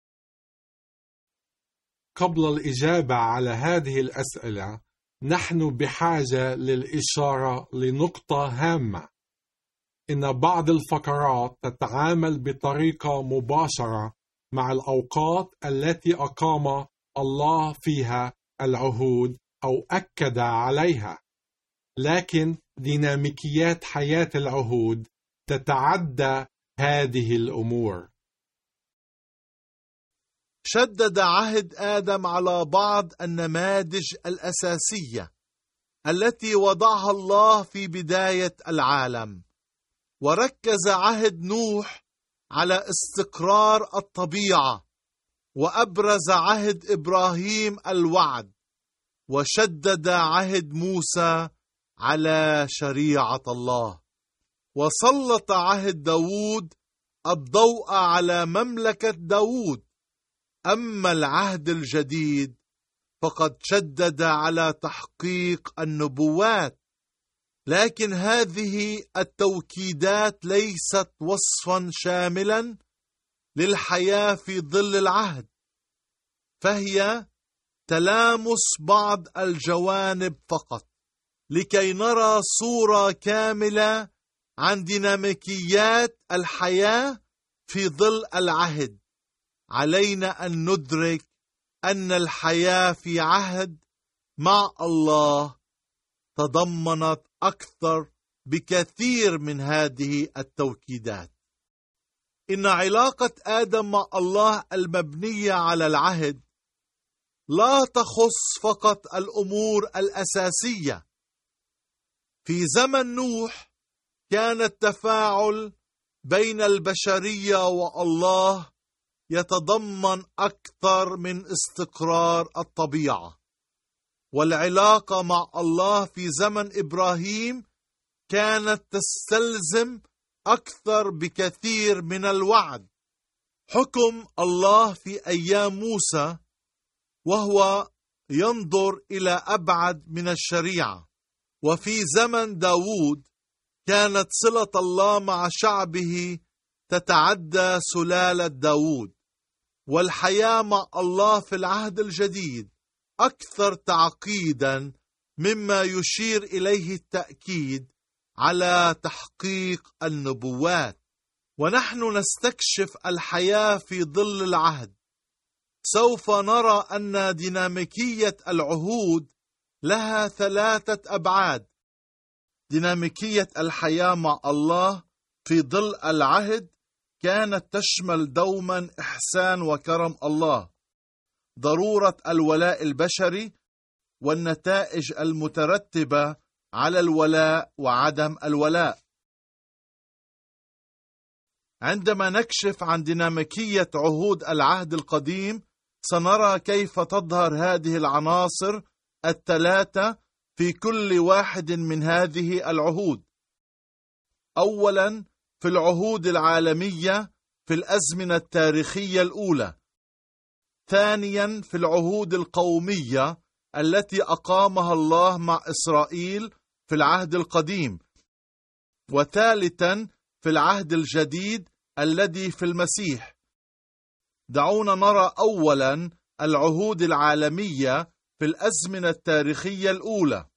قبل الإجابة على هذه الأسئلة، نحن بحاجة للإشارة لنقطة هامة. إن بعض الفقرات تتعامل بطريقة مباشرة مع الأوقات التي أقام الله فيها العهود أو أكد عليها، لكن ديناميكيات حياة العهود تتعدى هذه الأمور. شدد عهد آدم على بعض النماذج الأساسية التي وضعها الله في بداية العالم، وركز عهد نوح على استقرار الطبيعة، وأبرز عهد إبراهيم الوعد، وشدد عهد موسى على شريعة الله، وسلط عهد داود الضوء على مملكة داود. أما العهد الجديد فقد شدد على تحقيق النبوات، لكن هذه التوكيدات ليست وصفا شاملا للحياة في ظل العهد، فهي تلامس بعض الجوانب فقط. لكي نرى صورة كاملة عن ديناميكيات الحياة في ظل العهد، علينا أن ندرك أن الحياة في عهد مع الله تضمنت أكثر بكثير من هذه التوكيدات. إن علاقة آدم مع الله المبنية على العهد لا تخص فقط الأمور الأساسية. في زمن نوح كان التفاعل بين البشرية والله يتضمن أكثر من استقرار الطبيعة، والعلاقة مع الله في زمن إبراهيم كانت تستلزم أكثر بكثير من الوعد. حكم الله في أيام موسى وهو ينظر إلى أبعد من الشريعة، وفي زمن داود كانت صلة الله مع شعبه تتعدى سلالة داود. والحياة مع الله في العهد الجديد أكثر تعقيدا مما يشير إليه التأكيد على تحقيق النبوات. ونحن نستكشف الحياة في ظل العهد، سوف نرى أن ديناميكية العهود لها ثلاثة أبعاد. ديناميكية الحياة مع الله في ظل العهد كانت تشمل دوما إحسان وكرم الله، ضرورة الولاء البشري، والنتائج المترتبة على الولاء وعدم الولاء. عندما نكشف عن ديناميكية عهود العهد القديم سنرى كيف تظهر هذه العناصر الثلاثة في كل واحد من هذه العهود. أولا، في العهود العالمية في الأزمنة التاريخية الأولى. ثانيا، في العهود القومية التي أقامها الله مع إسرائيل في العهد القديم. وثالثا، في العهد الجديد الذي في المسيح. دعونا نرى أولا العهود العالمية في الأزمنة التاريخية الأولى.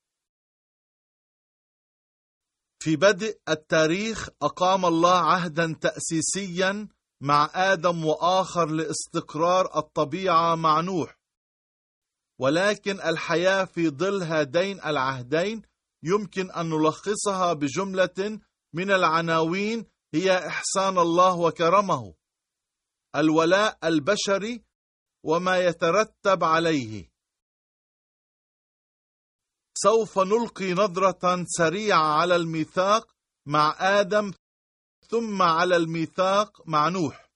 في بدء التاريخ أقام الله عهدا تأسيسيا مع آدم وآخر لاستقرار الطبيعة مع نوح. ولكن الحياة في ظل هذين العهدين يمكن أن نلخصها بجملة من العناوين هي إحسان الله وكرمه، الولاء البشري وما يترتب عليه. سوف نلقي نظرة سريعة على الميثاق مع آدم ثم على الميثاق مع نوح.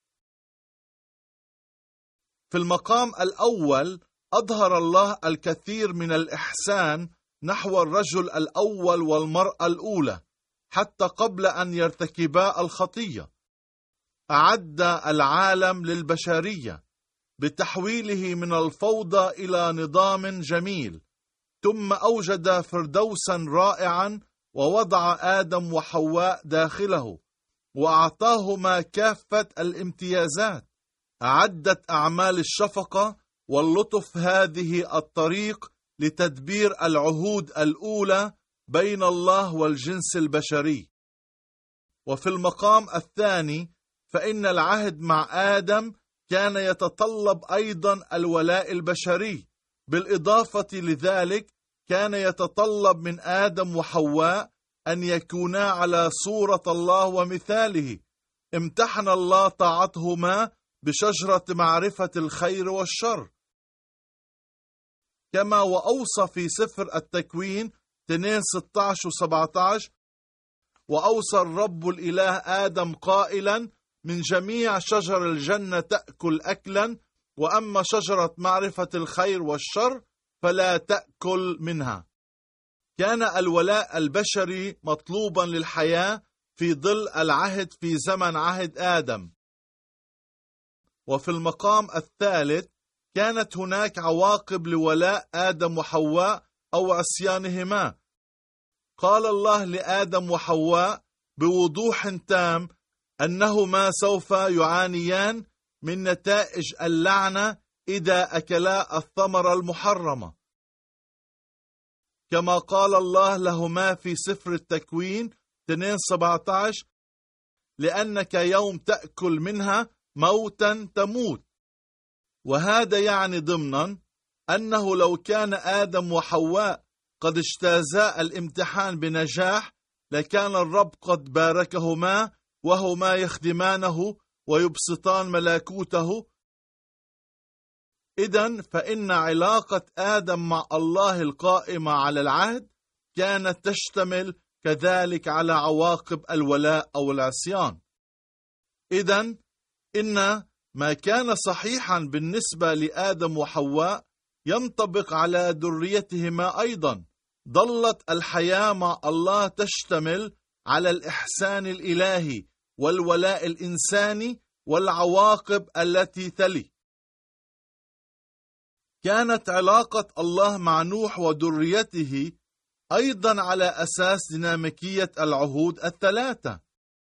في المقام الأول أظهر الله الكثير من الإحسان نحو الرجل الأول والمرأة الأولى حتى قبل أن يرتكبا الخطية. أعد العالم للبشرية بتحويله من الفوضى إلى نظام جميل، ثم أوجد فردوسا رائعا ووضع آدم وحواء داخله وأعطاهما كافة الامتيازات. أعدت أعمال الشفقة واللطف هذه الطريق لتدبير العهود الأولى بين الله والجنس البشري. وفي المقام الثاني فإن العهد مع آدم كان يتطلب أيضا الولاء البشري، بالإضافة لذلك كان يتطلب من آدم وحواء أن يكونا على صورة الله ومثاله. امتحن الله طاعتهما بشجرة معرفة الخير والشر، كما وأوصى في سفر التكوين اثنين ستة عشر و سبعة عشر: وأوصى الرب الإله آدم قائلا: من جميع شجر الجنة تأكل أكلا، وأما شجرة معرفة الخير والشر فلا تأكل منها. كان الولاء البشري مطلوبا للحياة في ظل العهد في زمن عهد آدم. وفي المقام الثالث كانت هناك عواقب لولاء آدم وحواء أو عصيانهما. قال الله لآدم وحواء بوضوح تام أنهما سوف يعانيان من نتائج اللعنة إذا أكلا الثمرة المحرمة، كما قال الله لهما في سفر التكوين اثنين سبعة عشر: لأنك يوم تأكل منها موتا تموت. وهذا يعني ضمنا أنه لو كان آدم وحواء قد اجتازا الامتحان بنجاح لكان الرب قد باركهما وهما يخدمانه ويبسطان ملكوته. إذن فإن علاقة آدم مع الله القائمة على العهد كانت تشتمل كذلك على عواقب الولاء أو العصيان. إذن إن ما كان صحيحا بالنسبة لآدم وحواء ينطبق على ذريتهما أيضا. ظلت الحياة مع الله تشتمل على الإحسان الإلهي والولاء الإنساني والعواقب التي تلي. كانت علاقة الله مع نوح وذريته أيضا على أساس ديناميكية العهود الثلاثة.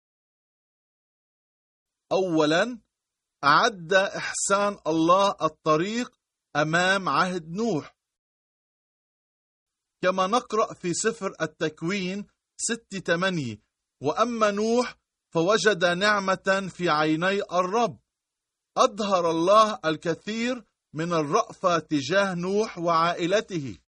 أولا، أعد إحسان الله الطريق أمام عهد نوح، كما نقرأ في سفر التكوين ستة ثمانية: وأما نوح فوجد نعمة في عيني الرب. أظهر الله الكثير من الرأفة تجاه نوح وعائلته.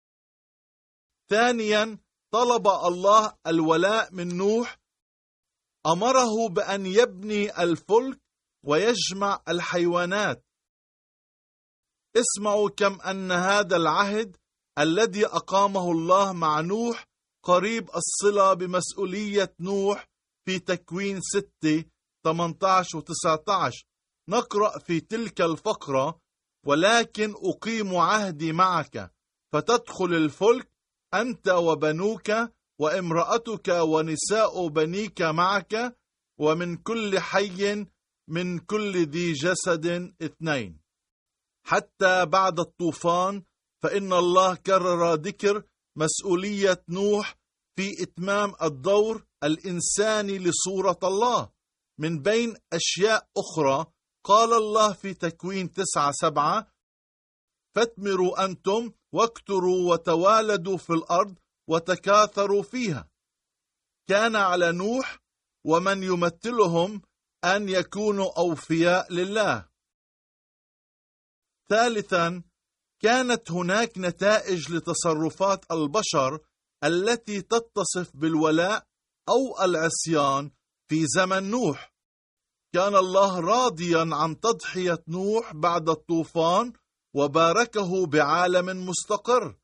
ثانيا، طلب الله الولاء من نوح، أمره بأن يبني الفلك ويجمع الحيوانات. اسمعوا كم أن هذا العهد الذي أقامه الله مع نوح قريب الصلة بمسؤولية نوح في تكوين ستة ثمانية عشر و تسعة عشر. نقرأ في تلك الفقرة: ولكن أقيم عهدي معك فتدخل الفلك أنت وبنوك وامرأتك ونساء بنيك معك ومن كل حي من كل ذي جسد اثنين. حتى بعد الطوفان فإن الله كرر ذكر مسؤولية نوح في إتمام الدور الإنساني لصورة الله. من بين أشياء أخرى قال الله في تكوين تسعة سبعة: فاثمروا أنتم واكتروا وتوالدوا في الأرض وتكاثروا فيها. كان على نوح ومن يمثلهم أن يكونوا أوفياء لله. ثالثا، كانت هناك نتائج لتصرفات البشر التي تتصف بالولاء أو العصيان في زمن نوح. كان الله راضيا عن تضحية نوح بعد الطوفان وباركه بعالم مستقر،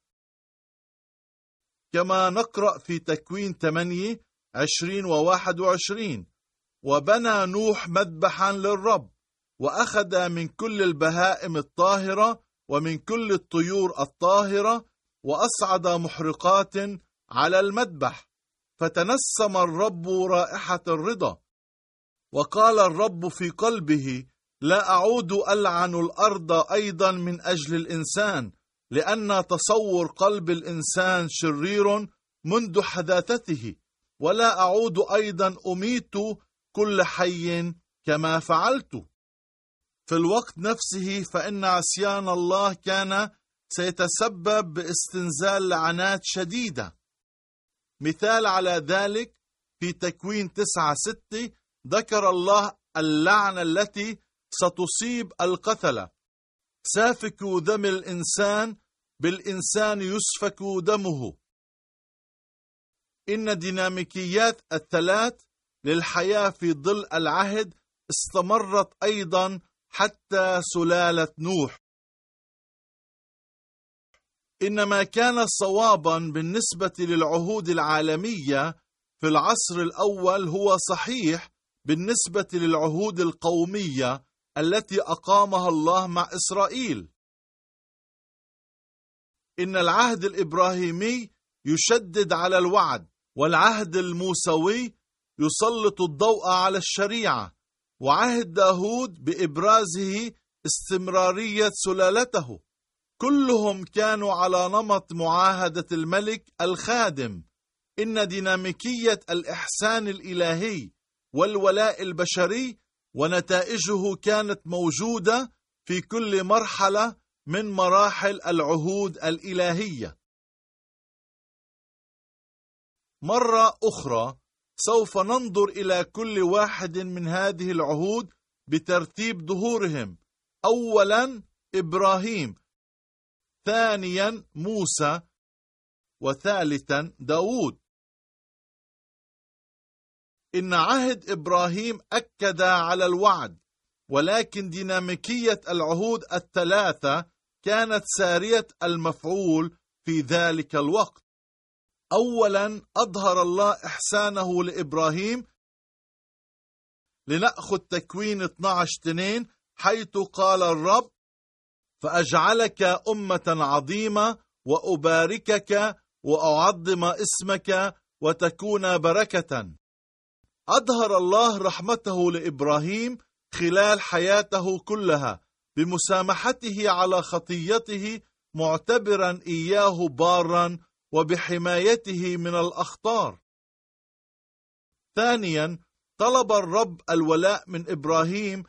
كما نقرأ في تكوين ثمانية عشرين وواحد وعشرين: وبنى نوح مذبحا للرب، وأخذ من كل البهائم الطاهرة ومن كل الطيور الطاهرة، وأصعد محرقات على المذبح، فتنسم الرب رائحة الرضا. وقال الرب في قلبه: لا أعود ألعن الأرض أيضا من أجل الإنسان، لأن تصور قلب الإنسان شرير منذ حداثته، ولا أعود أيضا أميت كل حي كما فعلت. في الوقت نفسه فإن عصيان الله كان سيتسبب باستنزال لعنات شديدة. مثال على ذلك في تكوين تسعة ستة ذكر الله اللعنة التي ستصيب القتلة: سافك دم الإنسان بالإنسان يسفك دمه. إن ديناميكيات الثلاث للحياة في ظل العهد استمرت أيضا حتى سلالة نوح. إنما كان صوابا بالنسبة للعهود العالمية في العصر الأول هو صحيح بالنسبة للعهود القومية التي أقامها الله مع إسرائيل. إن العهد الإبراهيمي يشدد على الوعد، والعهد الموسوي يسلط الضوء على الشريعة، وعهد داود بإبرازه استمرارية سلالته. كلهم كانوا على نمط معاهدة الملك الخادم. إن ديناميكية الإحسان الإلهي والولاء البشري ونتائجه كانت موجودة في كل مرحلة من مراحل العهود الإلهية. مرة أخرى سوف ننظر إلى كل واحد من هذه العهود بترتيب ظهورهم. أولا إبراهيم، ثانيا موسى، وثالثا داود. إن عهد إبراهيم أكد على الوعد، ولكن ديناميكية العهود الثلاثة كانت سارية المفعول في ذلك الوقت. أولا أظهر الله إحسانه لإبراهيم. لنأخذ تكوين اثني عشر اثنين حيث قال الرب: فأجعلك أمة عظيمة وأباركك وأعظم اسمك وتكون بركة. أظهر الله رحمته لإبراهيم خلال حياته كلها بمسامحته على خطيته، معتبرا إياه بارا وبحمايته من الأخطار. ثانيا طلب الرب الولاء من إبراهيم،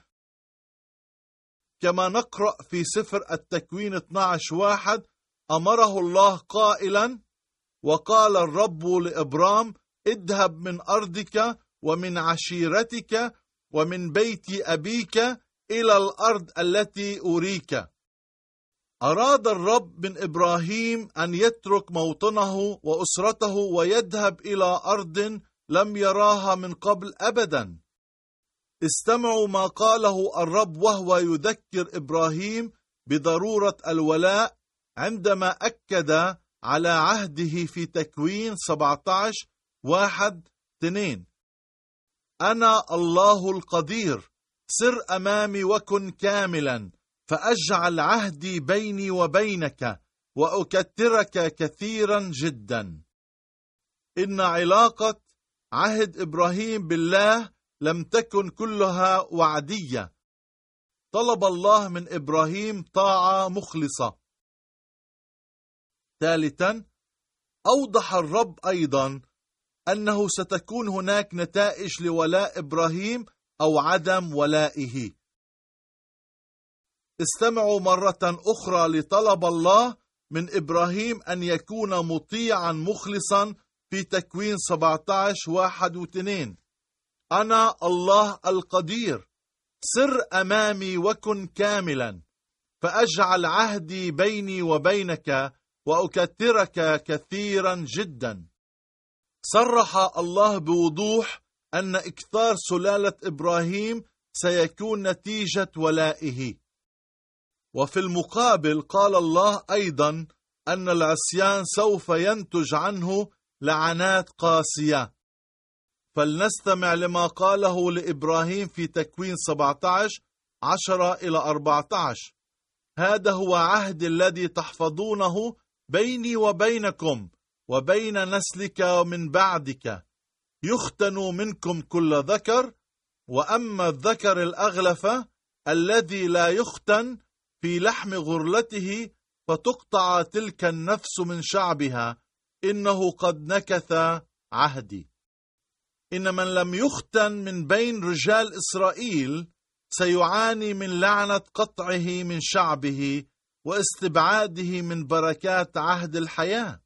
كما نقرأ في سفر التكوين اثني عشر واحد: أمره الله قائلا: وقال الرب لإبرام اذهب من أرضك ومن عشيرتك ومن بيت أبيك إلى الأرض التي أريك. أراد الرب من إبراهيم أن يترك موطنه وأسرته ويذهب إلى أرض لم يراها من قبل أبدا. استمعوا ما قاله الرب وهو يذكر إبراهيم بضرورة الولاء عندما أكد على عهده في تكوين سبعة عشر واحد اثنين: أنا الله القدير، سر أمامي وكن كاملا، فأجعل عهدي بيني وبينك وأكثرك كثيرا جدا. إن علاقة عهد إبراهيم بالله لم تكن كلها وعدية. طلب الله من إبراهيم طاعة مخلصة. ثالثا أوضح الرب أيضا أنه ستكون هناك نتائج لولاء إبراهيم أو عدم ولائه. استمعوا مرة أخرى لطلب الله من إبراهيم أن يكون مطيعا مخلصا في تكوين سبعة عشر واحد واثنين: أنا الله القدير، سر أمامي وكن كاملا، فأجعل عهدي بيني وبينك وأكثرك كثيرا جدا. صرح الله بوضوح أن إكثار سلالة إبراهيم سيكون نتيجة ولائه. وفي المقابل قال الله أيضا أن العصيان سوف ينتج عنه لعنات قاسية. فلنستمع لما قاله لإبراهيم في تكوين سبعة عشر عشرة إلى أربعة عشر: هذا هو عهد الذي تحفظونه بيني وبينكم وبين نسلك من بعدك، يختن منكم كل ذكر، وأما الذكر الأغلف الذي لا يختن في لحم غرلته فتقطع تلك النفس من شعبها، إنه قد نكث عهدي. إن من لم يختن من بين رجال إسرائيل سيعاني من لعنة قطعه من شعبه واستبعاده من بركات عهد الحياة.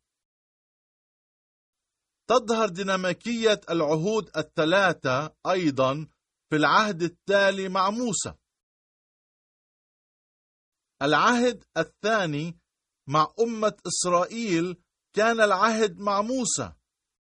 تظهر ديناميكية العهود الثلاثة أيضا في العهد التالي مع موسى. العهد الثاني مع أمة إسرائيل كان العهد مع موسى.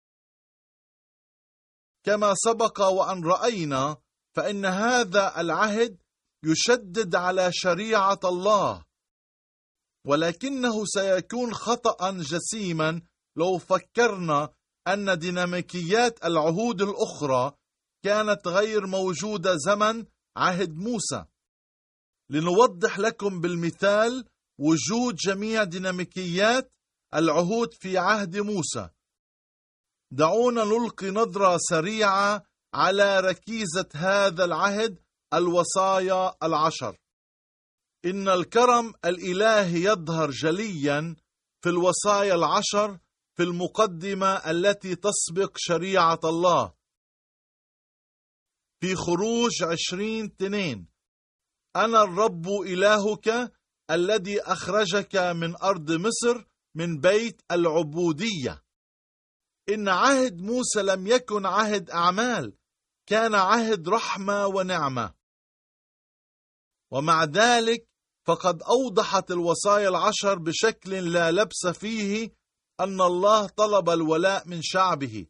كما سبق وأن رأينا فإن هذا العهد يشدد على شريعة الله، ولكنه سيكون خطأ جسيما لو فكرنا أن ديناميكيات العهود الأخرى كانت غير موجودة زمن عهد موسى. لنوضح لكم بالمثال وجود جميع ديناميكيات العهود في عهد موسى، دعونا نلقي نظرة سريعة على ركيزة هذا العهد: الوصايا العشر. إن الكرم الإلهي يظهر جليا في الوصايا العشر في المقدمة التي تسبق شريعة الله. في خروج عشرين اثنين: أنا الرب إلهك الذي أخرجك من أرض مصر من بيت العبودية. إن عهد موسى لم يكن عهد أعمال، كان عهد رحمة ونعمة. ومع ذلك فقد أوضحت الوصايا العشر بشكل لا لبس فيه أن الله طلب الولاء من شعبه،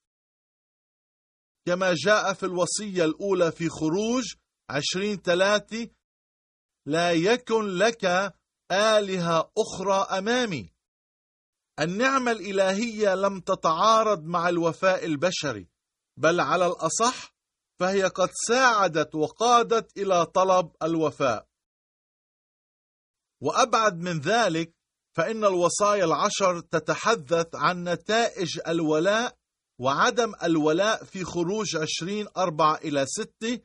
كما جاء في الوصية الأولى في خروج عشرين ثلاثة: لا يكن لك آلهة أخرى أمامي. النعمة الإلهية لم تتعارض مع الوفاء البشري، بل على الأصح فهي قد ساعدت وقادت إلى طلب الوفاء. وأبعد من ذلك فإن الوصايا العشر تتحدث عن نتائج الولاء وعدم الولاء في خروج عشرين أربعة إلى ستة: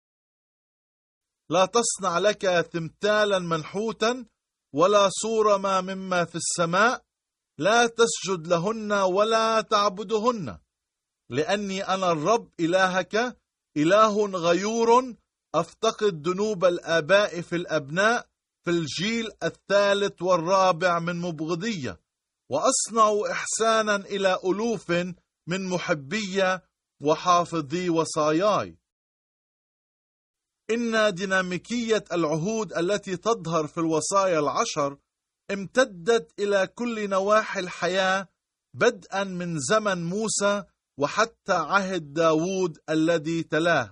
لا تصنع لك تمثالا منحوتا ولا صورة ما مما في السماء، لا تسجد لهن ولا تعبدهن، لأني أنا الرب إلهك إله غيور، أفتقد ذنوب الآباء في الأبناء في الجيل الثالث والرابع من مبغضية، وأصنع إحسانا إلى ألوف من محبية وحافظي وصاياي. إن ديناميكية العهود التي تظهر في الوصايا العشر امتدت إلى كل نواحي الحياة، بدءا من زمن موسى وحتى عهد داود الذي تلاه.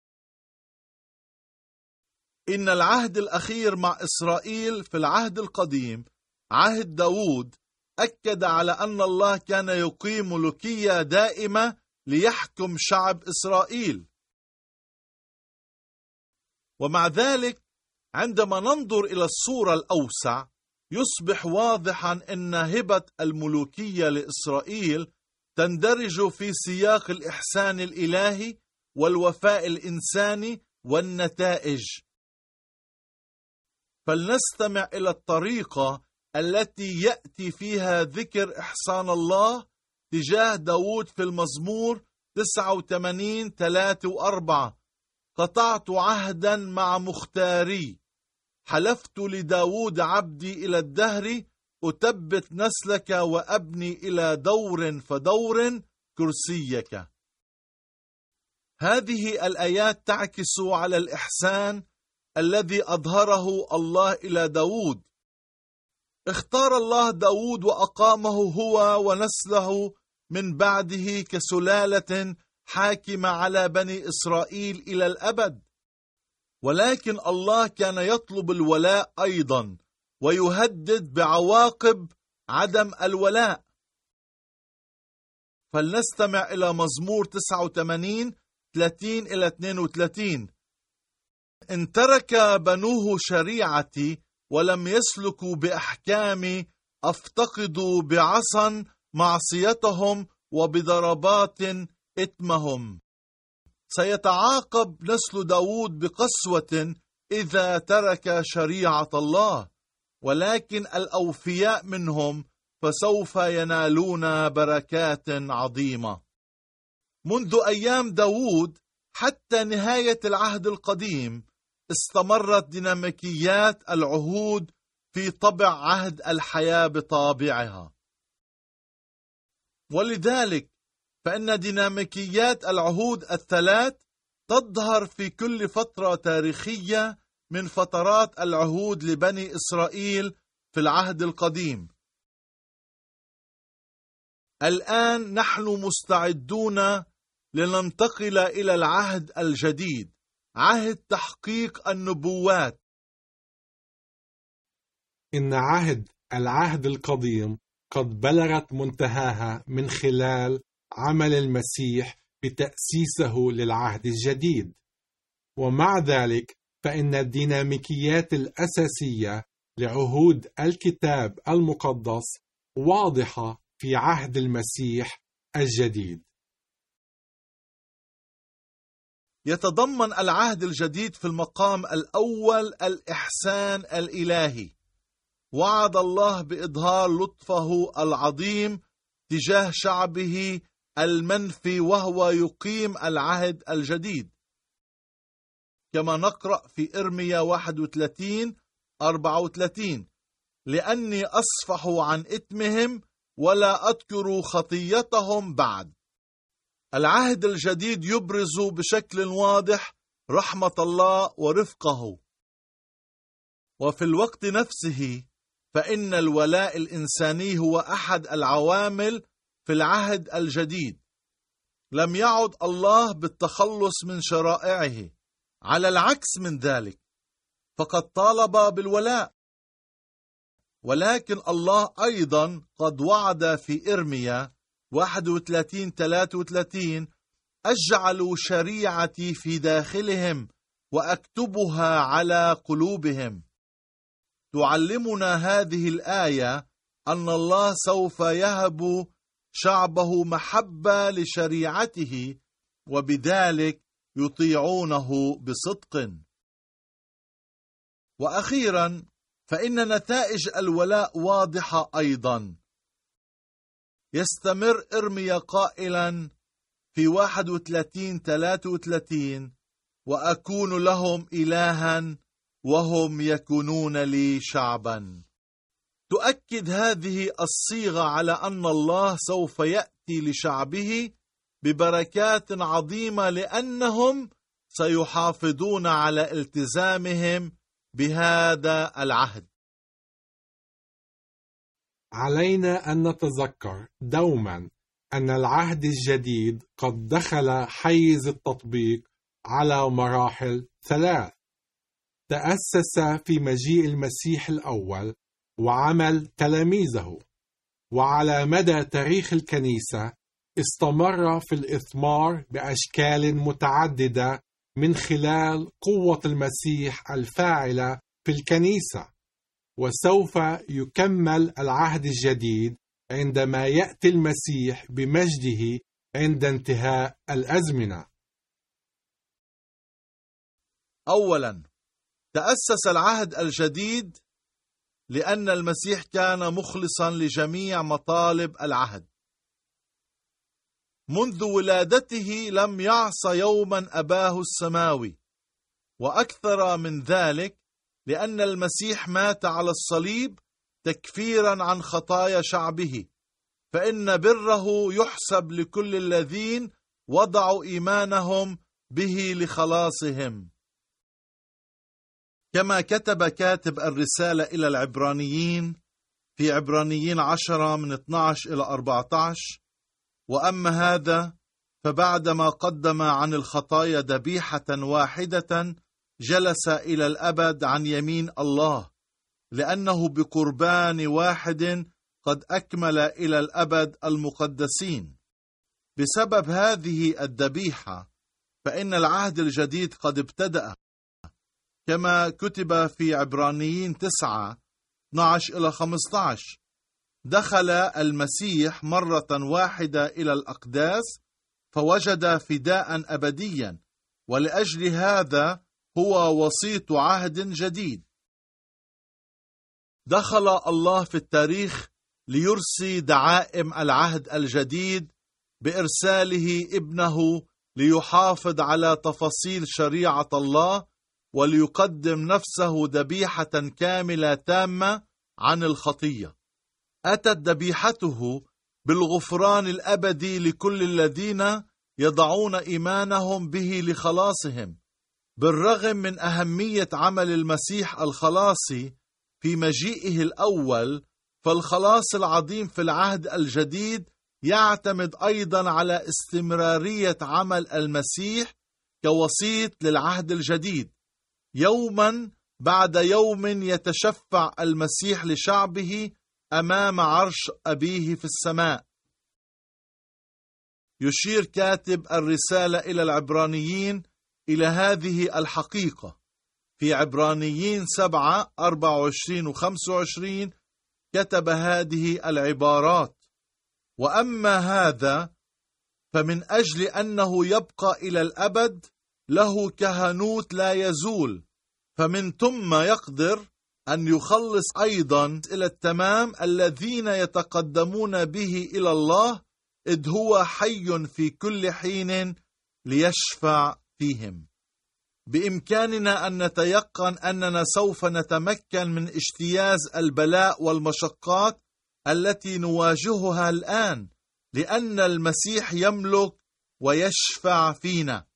إن العهد الأخير مع إسرائيل في العهد القديم، عهد داود، أكد على أن الله كان يقيم ملوكية دائمة ليحكم شعب إسرائيل. ومع ذلك عندما ننظر إلى الصورة الأوسع يصبح واضحا أن هبة الملوكية لإسرائيل تندرج في سياق الإحسان الإلهي والوفاء الإنساني والنتائج. فلنستمع إلى الطريقة التي يأتي فيها ذكر إحسان الله تجاه داود في المزمور تسعة وثمانين ثلاثة وأربعة: قطعت عهدا مع مختاري، حلفت لداود عبدي إلى الدهر، أثبت نسلك وأبني إلى دور فدور كرسيك. هذه الآيات تعكس على الإحسان الذي أظهره الله إلى داود. اختار الله داود وأقامه هو ونسله من بعده كسلالة حاكمة على بني إسرائيل إلى الأبد. ولكن الله كان يطلب الولاء أيضا ويهدد بعواقب عدم الولاء. فلنستمع إلى مزمور تسعة وثمانين ثلاثين إلى اثنين وثلاثين. إن ترك بنوه شريعتي ولم يسلكوا بأحكامي أفتقدوا بعصا معصيتهم وبضربات إثمهم. سيتعاقب نسل داود بقسوة إذا ترك شريعة الله، ولكن الأوفياء منهم فسوف ينالون بركات عظيمة. منذ أيام داود حتى نهاية العهد القديم استمرت ديناميكيات العهود في طبع عهد الحياة بطابعها، ولذلك فإن ديناميكيات العهود الثلاث تظهر في كل فترة تاريخية من فترات العهود لبني إسرائيل في العهد القديم. الآن نحن مستعدون لننتقل إلى العهد الجديد، عهد تحقيق النبوات. إن عهد العهد القديم قد بلغت منتهاها من خلال عمل المسيح بتأسيسه للعهد الجديد، ومع ذلك فإن الديناميكيات الأساسية لعهود الكتاب المقدس واضحة في عهد المسيح الجديد. يتضمن العهد الجديد في المقام الأول الإحسان الإلهي. وعد الله بإظهار لطفه العظيم تجاه شعبه المنفي وهو يقيم العهد الجديد، كما نقرأ في إرميا واحد وثلاثين أربعة وثلاثين: لأني أصفح عن إثمهم ولا أذكر خطيتهم بعد. العهد الجديد يبرز بشكل واضح رحمة الله ورفقه، وفي الوقت نفسه فإن الولاء الإنساني هو أحد العوامل في العهد الجديد. لم يعد الله بالتخلص من شرائعه، على العكس من ذلك فقد طالب بالولاء. ولكن الله أيضا قد وعد في إرميا واحد وثلاثين ثلاثة وثلاثين: أجعل شريعتي في داخلهم وأكتبها على قلوبهم. تعلمنا هذه الآية أن الله سوف يهب شعبه محبة لشريعته، وبذلك يطيعونه بصدق. وأخيرا فإن نتائج الولاء واضحة أيضا. يستمر إرميا قائلا في واحد وثلاثين ثلاثة وثلاثين: وأكون لهم إلها وهم يكونون لي شعبا. تؤكد هذه الصيغة على أن الله سوف يأتي لشعبه ببركات عظيمة، لأنهم سيحافظون على التزامهم بهذا العهد. علينا أن نتذكر دوما أن العهد الجديد قد دخل حيز التطبيق على مراحل ثلاث. تأسس في مجيء المسيح الأول وعمل تلاميذه، وعلى مدى تاريخ الكنيسة استمر في الإثمار بأشكال متعددة من خلال قوة المسيح الفاعلة في الكنيسة. وسوف يكمل العهد الجديد عندما يأتي المسيح بمجده عند انتهاء الأزمنة. أولا، تأسس العهد الجديد لأن المسيح كان مخلصا لجميع مطالب العهد. منذ ولادته لم يعص يوما أباه السماوي، وأكثر من ذلك لأن المسيح مات على الصليب تكفيرا عن خطايا شعبه، فإن بره يحسب لكل الذين وضعوا إيمانهم به لخلاصهم. كما كتب كاتب الرسالة إلى العبرانيين في عبرانيين عشرة من اثني عشر إلى أربعة عشر: وأما هذا فبعدما قدم عن الخطايا ذبيحة واحدة جلس إلى الأبد عن يمين الله، لأنه بقربان واحد قد أكمل إلى الأبد المقدسين. بسبب هذه الذبيحة فإن العهد الجديد قد ابتدأ، كما كتب في عبرانيين تسعة اثني عشر إلى خمسة عشر: دخل المسيح مرة واحدة إلى الأقداس فوجد فداء أبديا، ولأجل هذا هو وسيط عهد جديد. دخل الله في التاريخ ليرسي دعائم العهد الجديد بإرساله ابنه ليحافظ على تفاصيل شريعة الله وليقدم نفسه ذبيحة كاملة تامة عن الخطية. أتت ذبيحته بالغفران الأبدي لكل الذين يضعون إيمانهم به لخلاصهم. بالرغم من أهمية عمل المسيح الخلاصي في مجيئه الأول، فالخلاص العظيم في العهد الجديد يعتمد أيضا على استمرارية عمل المسيح كوسيط للعهد الجديد. يوما بعد يوم يتشفع المسيح لشعبه أمام عرش أبيه في السماء. يشير كاتب الرسالة إلى العبرانيين إلى هذه الحقيقة في عبرانيين سبعة أربعة وعشرين وخمسة وعشرين. كتب هذه العبارات: وأما هذا فمن أجل أنه يبقى إلى الأبد له كهنوت لا يزول، فمن ثم يقدر أن يخلص أيضا إلى التمام الذين يتقدمون به إلى الله، إذ هو حي في كل حين ليشفع فيهم. بإمكاننا أن نتيقن أننا سوف نتمكن من اجتياز البلاء والمشقات التي نواجهها الآن، لأن المسيح يملك ويشفع فينا.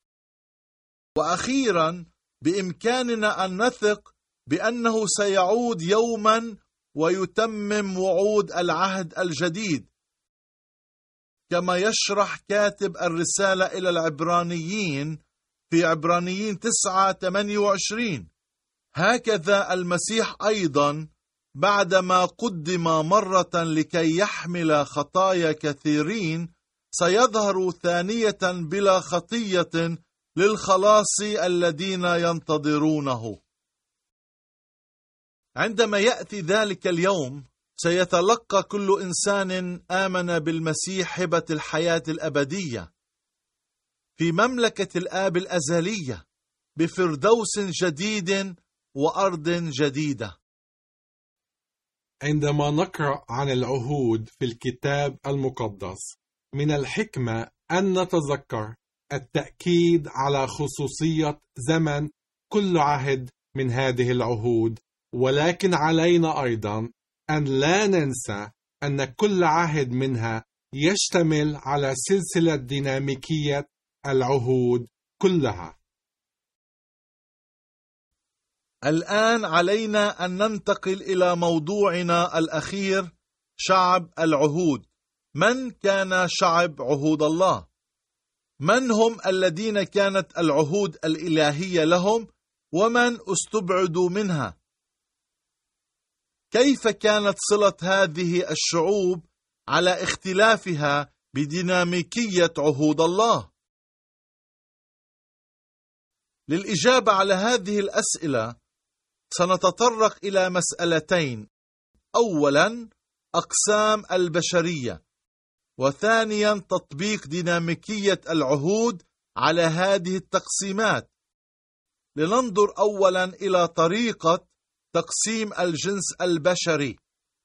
وأخيرا بإمكاننا أن نثق بأنه سيعود يوما ويتمم وعود العهد الجديد، كما يشرح كاتب الرسالة إلى العبرانيين في عبرانيين تسعة ثمانية وعشرين: هكذا المسيح أيضا بعدما قدم مرة لكي يحمل خطايا كثيرين سيظهر ثانية بلا خطية للخلاص الذين ينتظرونه. عندما يأتي ذلك اليوم سيتلقى كل إنسان آمن بالمسيح هبة الحياة الأبدية في مملكة الآب الأزلية بفردوس جديد وأرض جديدة. عندما نقرأ عن العهود في الكتاب المقدس، من الحكمة أن نتذكر التأكيد على خصوصية زمن كل عهد من هذه العهود، ولكن علينا أيضا أن لا ننسى أن كل عهد منها يشتمل على سلسلة ديناميكية العهود كلها. الآن علينا أن ننتقل إلى موضوعنا الأخير، شعب العهود. من كان شعب عهود الله؟ من هم الذين كانت العهود الإلهية لهم ومن استبعدوا منها؟ كيف كانت صلة هذه الشعوب على اختلافها بديناميكية عهود الله؟ للإجابة على هذه الأسئلة سنتطرق إلى مسألتين: أولا أقسام البشرية، وثانيا تطبيق ديناميكية العهود على هذه التقسيمات. لننظر أولا إلى طريقة تقسيم الجنس البشري.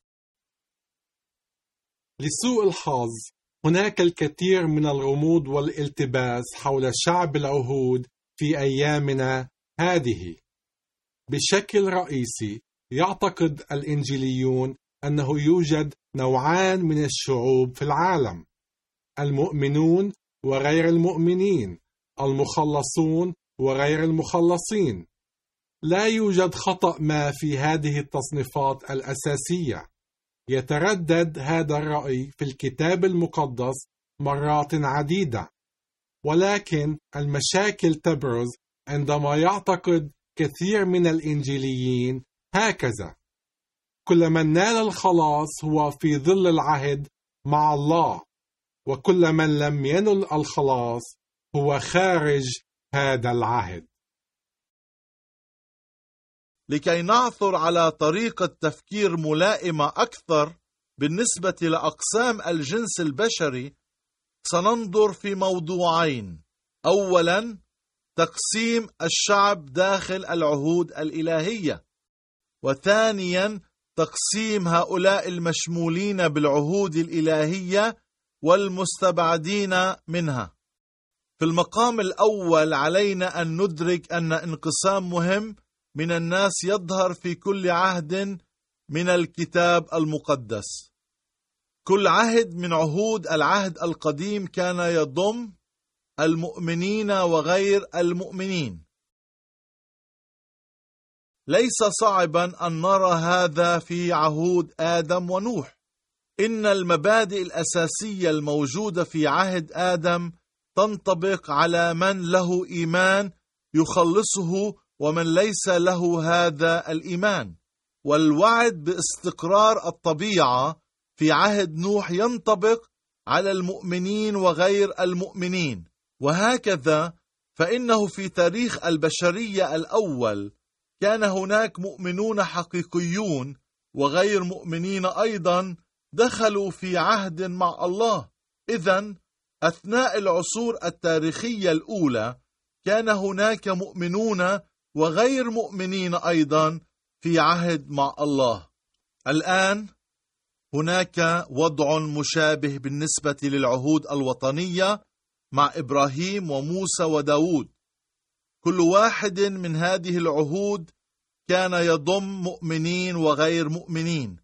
لسوء الحظ هناك الكثير من الغموض والالتباس حول شعب العهود في أيامنا هذه. بشكل رئيسي يعتقد الإنجيليون أنه يوجد نوعان من الشعوب في العالم: المؤمنون وغير المؤمنين، المخلصون وغير المخلصين. لا يوجد خطأ ما في هذه التصنيفات الأساسية. يتردد هذا الرأي في الكتاب المقدس مرات عديدة، ولكن المشاكل تبرز عندما يعتقد كثير من الإنجيليين هكذا: كل من نال الخلاص هو في ظل العهد مع الله، وكل من لم ينل الخلاص هو خارج هذا العهد. لكي نعثر على طريقة تفكير ملائمة أكثر بالنسبة لأقسام الجنس البشري، سننظر في موضوعين: أولاً تقسيم الشعب داخل العهود الإلهية، وثانياً تقسيم هؤلاء المشمولين بالعهود الإلهية والمستبعدين منها. في المقام الأول علينا أن ندرك أن انقسام مهم من الناس يظهر في كل عهد من الكتاب المقدس. كل عهد من عهود العهد القديم كان يضم المؤمنين وغير المؤمنين. ليس صعبا أن نرى هذا في عهود آدم ونوح. إن المبادئ الأساسية الموجودة في عهد آدم تنطبق على من له إيمان يخلصه ومن ليس له هذا الإيمان، والوعد باستقرار الطبيعة في عهد نوح ينطبق على المؤمنين وغير المؤمنين، وهكذا. فإنه في تاريخ البشرية الأول كان هناك مؤمنون حقيقيون وغير مؤمنين أيضا دخلوا في عهد مع الله. إذن أثناء العصور التاريخية الأولى كان هناك مؤمنون وغير مؤمنين أيضا في عهد مع الله. الآن هناك وضع مشابه بالنسبة للعهود الوطنية مع إبراهيم وموسى وداود. كل واحد من هذه العهود كان يضم مؤمنين وغير مؤمنين،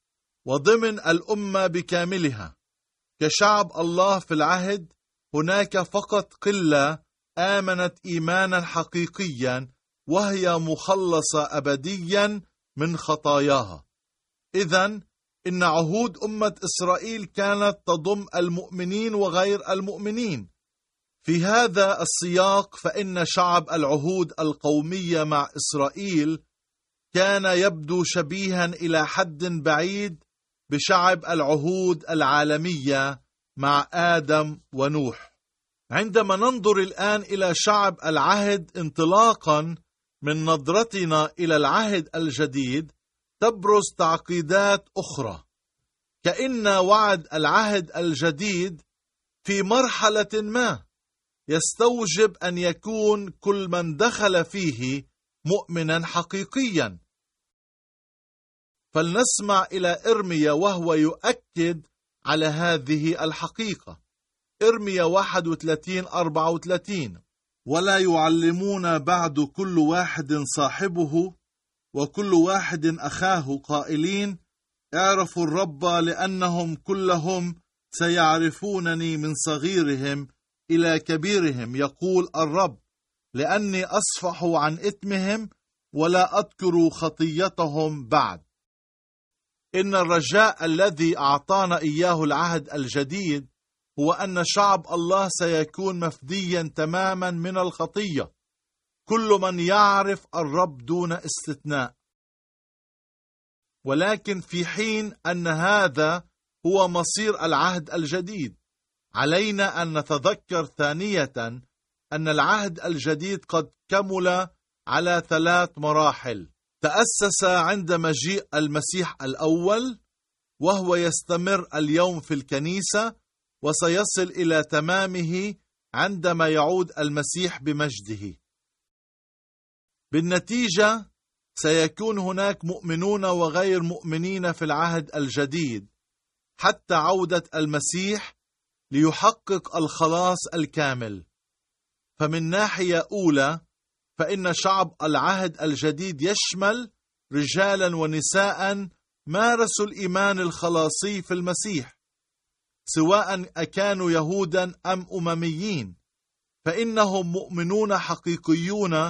وضمن الأمة بكاملها. كشعب الله في العهد هناك فقط قلة آمنت إيمانا حقيقيا، وهي مخلصة أبديا من خطاياها. إذن إن عهود أمة إسرائيل كانت تضم المؤمنين وغير المؤمنين. في هذا السياق فإن شعب العهود القومية مع إسرائيل كان يبدو شبيها إلى حد بعيد بشعب العهود العالمية مع آدم ونوح. عندما ننظر الآن إلى شعب العهد انطلاقا من نظرتنا إلى العهد الجديد، تبرز تعقيدات أخرى، كأن وعد العهد الجديد في مرحلة ما يستوجب أن يكون كل من دخل فيه مؤمنا حقيقيا. فلنسمع إلى إرميا وهو يؤكد على هذه الحقيقة. إرميا واحد وثلاثين أربعة وثلاثين: ولا يعلمون بعد كل واحد صاحبه وكل واحد أخاه قائلين اعرفوا الرب، لأنهم كلهم سيعرفونني من صغيرهم إلى كبيرهم، يقول الرب، لأني أصفح عن إثمهم ولا أذكر خطيتهم بعد. إن الرجاء الذي أعطانا إياه العهد الجديد هو أن شعب الله سيكون مفديا تماما من الخطية، كل من يعرف الرب دون استثناء. ولكن في حين أن هذا هو مصير العهد الجديد، علينا أن نتذكر ثانية أن العهد الجديد قد كمل على ثلاث مراحل. تأسس عند مجيء المسيح الأول، وهو يستمر اليوم في الكنيسة، وسيصل إلى تمامه عندما يعود المسيح بمجده. بالنتيجة سيكون هناك مؤمنون وغير مؤمنين في العهد الجديد حتى عودة المسيح ليحقق الخلاص الكامل. فمن ناحية أولى فإن شعب العهد الجديد يشمل رجالا ونساء مارسوا الإيمان الخلاصي في المسيح، سواء أكانوا يهودا أم أمميين، فإنهم مؤمنون حقيقيون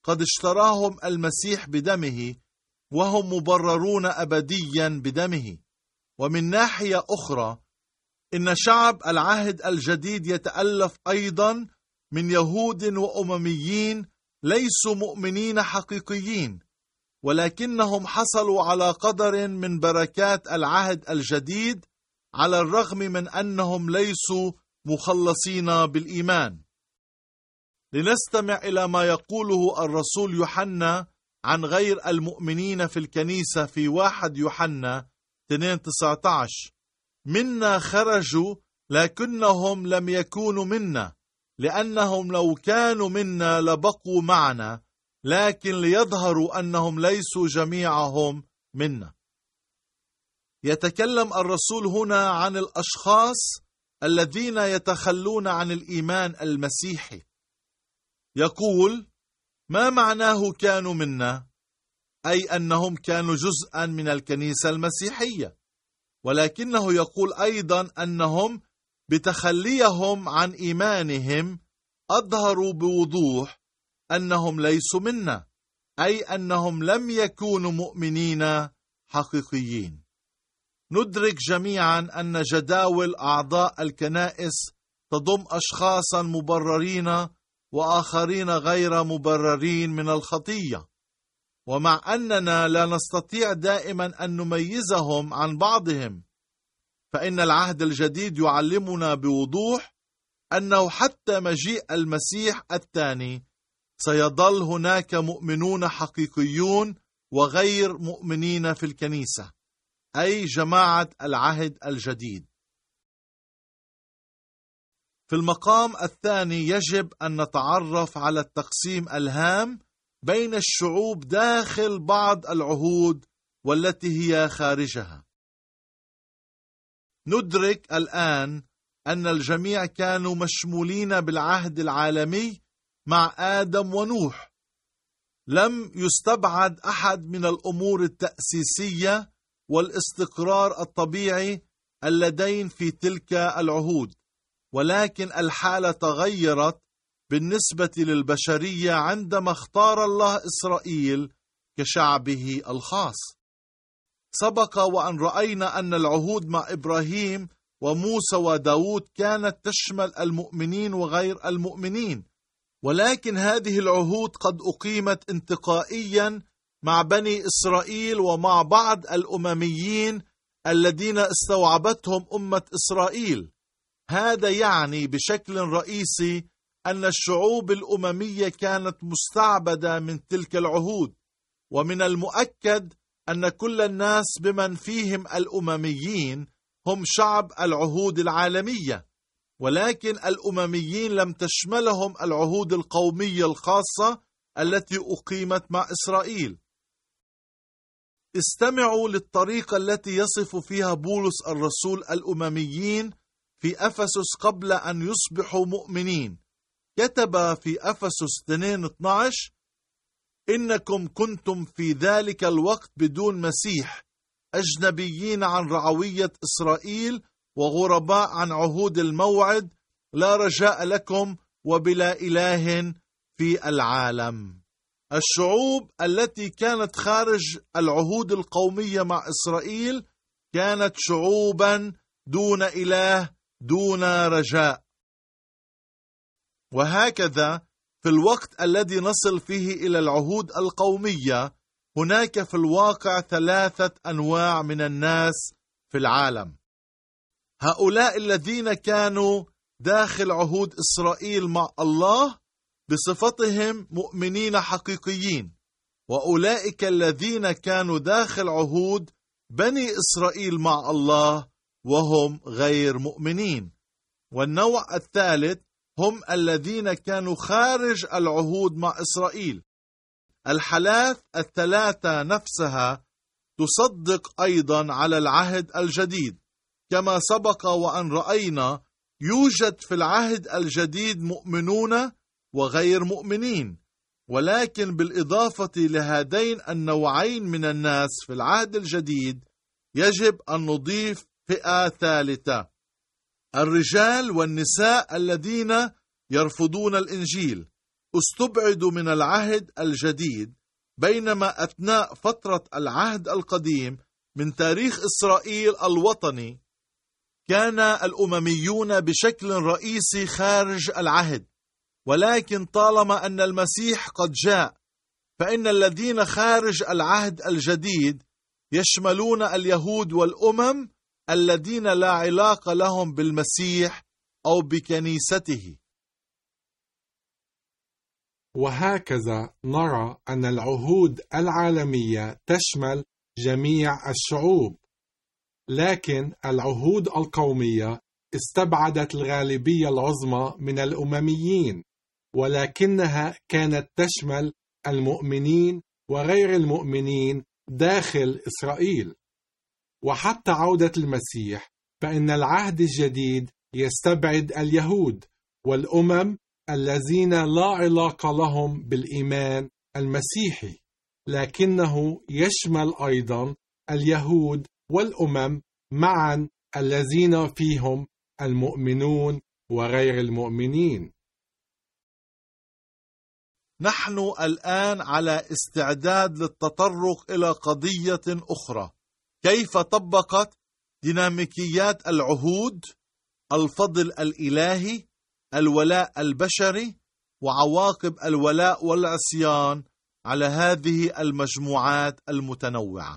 قد اشتراهم المسيح بدمه، وهم مبررون أبديا بدمه. ومن ناحية أخرى، إن شعب العهد الجديد يتألف أيضا من يهود وأمميين ليسوا مؤمنين حقيقيين، ولكنهم حصلوا على قدر من بركات العهد الجديد على الرغم من أنهم ليسوا مخلصين بالإيمان. لنستمع إلى ما يقوله الرسول يوحنا عن غير المؤمنين في الكنيسة في واحد يوحنا اثنين تسعة عشر: منا خرجوا لكنهم لم يكونوا منا، لأنهم لو كانوا منا لبقوا معنا، لكن ليظهروا أنهم ليسوا جميعهم منا. يتكلم الرسول هنا عن الأشخاص الذين يتخلون عن الإيمان المسيحي. يقول: ما معناه كانوا منا؟ أي أنهم كانوا جزءا من الكنيسة المسيحية، ولكنه يقول أيضا أنهم بتخليهم عن إيمانهم أظهروا بوضوح أنهم ليسوا منا، أي أنهم لم يكونوا مؤمنين حقيقيين. ندرك جميعا أن جداول أعضاء الكنائس تضم أشخاصا مبررين وآخرين غير مبررين من الخطية، ومع أننا لا نستطيع دائما أن نميزهم عن بعضهم، فإن العهد الجديد يعلمنا بوضوح أنه حتى مجيء المسيح الثاني سيظل هناك مؤمنون حقيقيون وغير مؤمنين في الكنيسة، أي جماعة العهد الجديد. في المقام الثاني يجب أن نتعرف على التقسيم الهام بين الشعوب داخل بعض العهود والتي هي خارجها. ندرك الآن أن الجميع كانوا مشمولين بالعهد العالمي مع آدم ونوح. لم يستبعد أحد من الأمور التأسيسية والاستقرار الطبيعي اللذين في تلك العهود، ولكن الحالة تغيرت بالنسبة للبشرية عندما اختار الله إسرائيل كشعبه الخاص. سبق وأن رأينا أن العهود مع إبراهيم وموسى وداود كانت تشمل المؤمنين وغير المؤمنين، ولكن هذه العهود قد أقيمت انتقائيا مع بني إسرائيل ومع بعض الأمميين الذين استوعبتهم أمة إسرائيل. هذا يعني بشكل رئيسي أن الشعوب الأممية كانت مستعبدة من تلك العهود، ومن المؤكد أن كل الناس بمن فيهم الأمميين هم شعب العهود العالمية، ولكن الأمميين لم تشملهم العهود القومية الخاصة التي أقيمت مع إسرائيل. استمعوا للطريقة التي يصف فيها بولس الرسول الأمميين في أفسس قبل أن يصبحوا مؤمنين. كتب في أفسس اثنين اثني عشر: إنكم كنتم في ذلك الوقت بدون مسيح، أجنبيين عن رعوية إسرائيل وغرباء عن عهود الموعد، لا رجاء لكم وبلا إله في العالم. الشعوب التي كانت خارج العهود القومية مع إسرائيل كانت شعوبا دون إله، دون رجاء. وهكذا في الوقت الذي نصل فيه إلى العهود القومية هناك في الواقع ثلاثة أنواع من الناس في العالم. هؤلاء الذين كانوا داخل عهود إسرائيل مع الله بصفتهم مؤمنين حقيقيين، وأولئك الذين كانوا داخل عهود بني إسرائيل مع الله وهم غير مؤمنين. والنوع الثالث هم الذين كانوا خارج العهود مع إسرائيل. الحالات الثلاثة نفسها تصدق أيضا على العهد الجديد. كما سبق وأن رأينا يوجد في العهد الجديد مؤمنون وغير مؤمنين، ولكن بالإضافة لهذين النوعين من الناس في العهد الجديد يجب أن نضيف فئة ثالثة: الرجال والنساء الذين يرفضون الإنجيل، استبعدوا من العهد الجديد، بينما أثناء فترة العهد القديم من تاريخ إسرائيل الوطني كان الأمميون بشكل رئيسي خارج العهد. ولكن طالما أن المسيح قد جاء، فإن الذين خارج العهد الجديد يشملون اليهود والأمم الذين لا علاقة لهم بالمسيح أو بكنيسته. وهكذا نرى أن العهود العالمية تشمل جميع الشعوب، لكن العهود القومية استبعدت الغالبية العظمى من الأمميين، ولكنها كانت تشمل المؤمنين وغير المؤمنين داخل إسرائيل. وحتى عودة المسيح فإن العهد الجديد يستبعد اليهود والأمم الذين لا علاقة لهم بالإيمان المسيحي، لكنه يشمل أيضا اليهود والأمم معا الذين فيهم المؤمنون وغير المؤمنين. نحن الآن على استعداد للتطرق إلى قضية أخرى: كيف طبقت ديناميكيات العهود، الفضل الإلهي، الولاء البشري، وعواقب الولاء والعصيان على هذه المجموعات المتنوعة.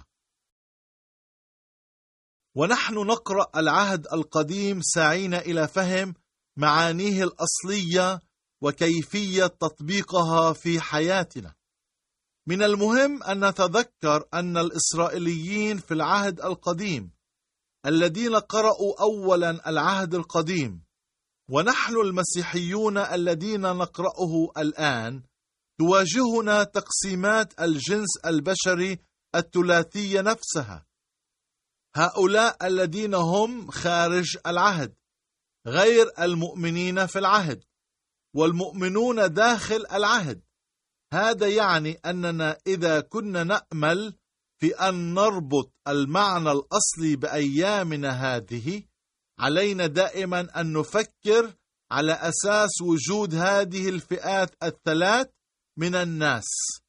ونحن نقرأ العهد القديم سعينا إلى فهم معانيه الأصلية وكيفية تطبيقها في حياتنا. من المهم أن نتذكر أن الإسرائيليين في العهد القديم الذين قرأوا أولا العهد القديم، ونحن المسيحيون الذين نقرأه الآن، تواجهنا تقسيمات الجنس البشري الثلاثية نفسها. هؤلاء الذين هم خارج العهد، غير المؤمنين في العهد، والمؤمنون داخل العهد. هذا يعني أننا إذا كنا نأمل في أن نربط المعنى الأصلي بأيامنا هذه، علينا دائما أن نفكر على أساس وجود هذه الفئات الثلاث من الناس.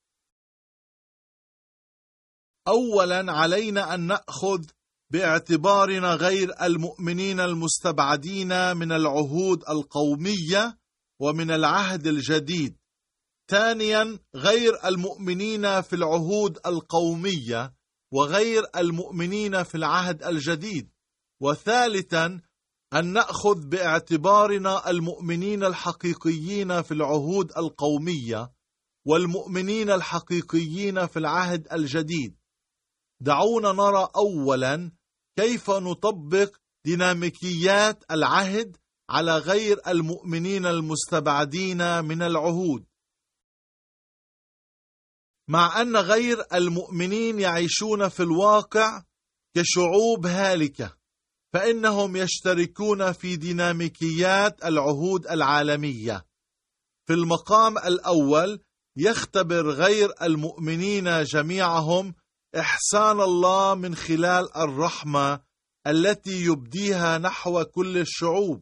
أولا علينا أن نأخذ باعتبارنا غير المؤمنين المستبعدين من العهود القومية ومن العهد الجديد. ثانيا غير المؤمنين في العهود القومية وغير المؤمنين في العهد الجديد. وثالثا أن نأخذ باعتبارنا المؤمنين الحقيقيين في العهود القومية والمؤمنين الحقيقيين في العهد الجديد. دعونا نرى أولا كيف نطبق ديناميكيات العهد على غير المؤمنين المستبعدين من العهود. مع أن غير المؤمنين يعيشون في الواقع كشعوب هالكة، فإنهم يشتركون في ديناميكيات العهود العالمية. في المقام الأول يختبر غير المؤمنين جميعهم إحسان الله من خلال الرحمة التي يبديها نحو كل الشعوب،